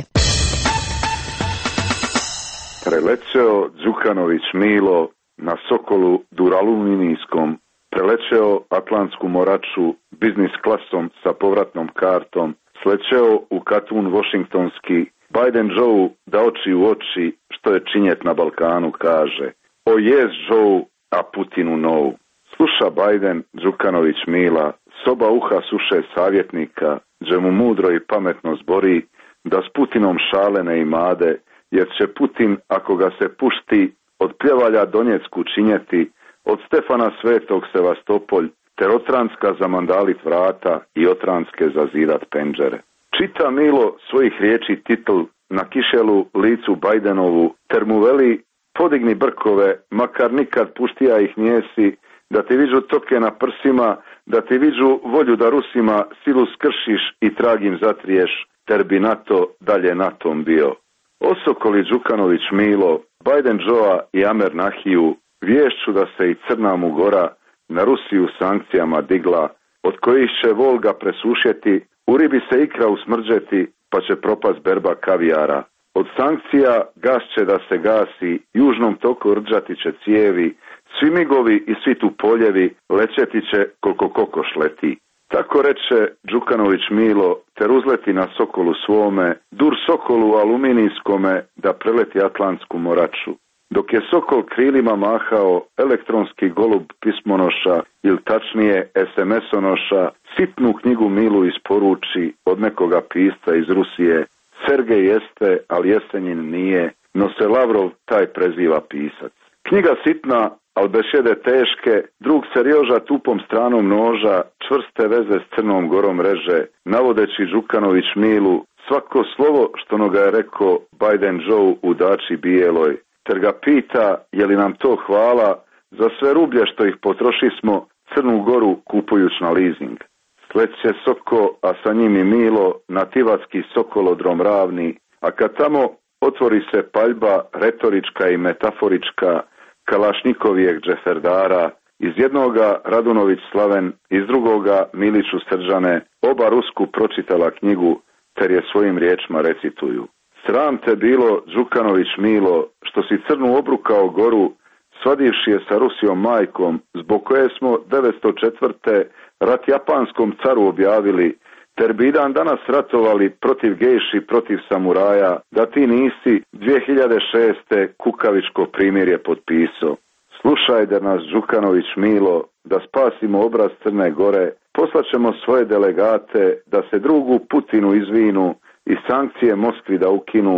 Preleceo Đukanović Milo na Sokolu duraluminijskom, preleceo Atlantsku moraču biznis klasom sa povratnom kartom, slećeo u Katun Washingtonski, Biden Joe da oči u oči što je činjet na Balkanu kaže. O yes Joe, a Putinu no. Sluša Biden Đukanović Mila, soba uha suše savjetnika, gdje mu mudro i pametno zbori da s Putinom šale ne imade, jer će Putin, ako ga se pušti, od Pljevalja Donjecku činjeti, od Stefana Svetog Sevastopolj, ter Otranska zamandalit vrata i Otranske zazidat penđere. Čita Milo svojih riječi titl na kišelu licu Bidenovu, ter mu veli podigni brkove, makar nikad puštija ih njesi, da ti viđu toke na prsima, da ti viđu volju da Rusima silu skršiš i tragim zatriješ, ter bi NATO dalje natom bio. Osokoli Đukanović Milo, Biden Joa i Amer Nahiju vješću da se i Crna mu gora na Rusiju sankcijama digla, od kojih će Volga presušjeti, u ribi se ikra usmrđeti, pa će propast berba kavijara. Od sankcija gas će da se gasi, južnom toku rđati će cijevi, svi migovi i svi tu poljevi lećeti će koliko kokoš leti. Tako reče Đukanović Milo, ter uzleti na Sokolu svome, dur Sokolu aluminijskome da preleti Atlantsku moraču. Dok je Sokol krilima mahao, elektronski golub pismonoša, ili tačnije es em es-onoša, sitnu knjigu Milu isporuči od nekoga pisca iz Rusije. Sergej jeste, ali Jesenjin nije, no se Lavrov taj preziva pisac. Knjiga sitna, al bešede teške, drug Serjoža tupom stranom noža, čvrste veze s Crnom Gorom reže, navodeći Đukanović Milu, svako slovo što no ga je rekao Biden Joe u dači bijeloj, ter ga pita je li nam to hvala za sve rublje što ih potrošismo Crnu Goru kupujuć na leasing. Sleće Soko, a sa njim i Milo, na Tivatski Sokolodrom ravni, a kad tamo otvori se paljba retorička i metaforička, Kalašnikovijeg džeferdara, iz jednoga Radunović Slaven, iz drugoga Miliću Srđane, oba Rusku pročitala knjigu, ter je svojim riječima recituju. Sram te bilo, Đukanović Milo, što si Crnu obrukao goru, svadivši je sa Rusijom majkom, zbog koje smo devetsto četvrte rat japanskom caru objavili, ter bi dan danas ratovali protiv gejši, protiv samuraja, da ti nisi dvije hiljade šeste kukavičko primirje potpisao. Slušaj da nas Đukanović Milo, da spasimo obraz Crne Gore, poslaćemo svoje delegate da se drugu Putinu izvinu i sankcije Moskvi da ukinu,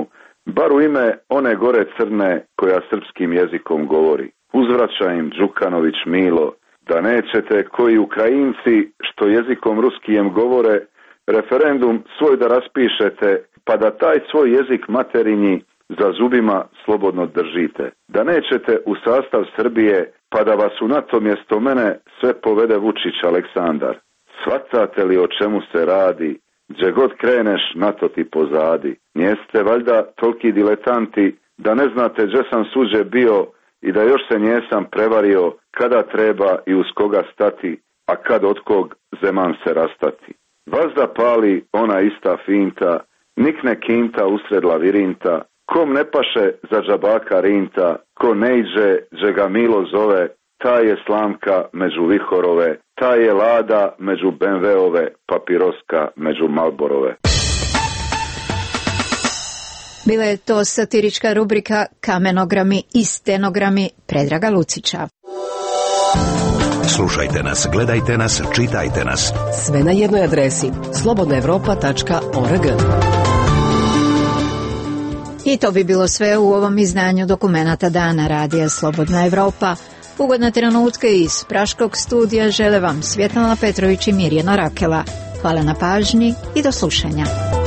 bar u ime one gore crne koja srpskim jezikom govori. Uzvraća im Đukanović Milo, da nećete koji Ukrajinci što jezikom ruskijem govore, referendum svoj da raspišete, pa da taj svoj jezik materinji za zubima slobodno držite. Da nećete u sastav Srbije, pa da vas u NATO mjesto mene sve povede Vučić Aleksandar. Svatate li o čemu se radi, gdje god kreneš NATO ti pozadi. Njeste valjda toliki diletanti da ne znate gdje sam suđe bio i da još se njesam prevario kada treba i uz koga stati, a kad od kog zeman se rastati. Vazda pali ona ista finta, nikne kinta usred lavirinta, kom ne paše za džabaka rinta, ko ne iđe dže ga Milo zove, ta je slamka među vihorove, ta je lada među be em veove, papiroska među Malborove. Bila je to satirička rubrika Kamenogrami i stenogrami Predraga Lucića. Slušajte nas, gledajte nas, čitajte nas. Sve na jednoj adresi slobodna evropa tačka org. I to bi bilo sve u ovom izdanju dokumenata Dana Radija Slobodna Evropa. Ugodna trenutke iz Praškog studija žele vam Svjetlana Petrović i Mirjana Rakela. Hvala na pažnji i do slušanja.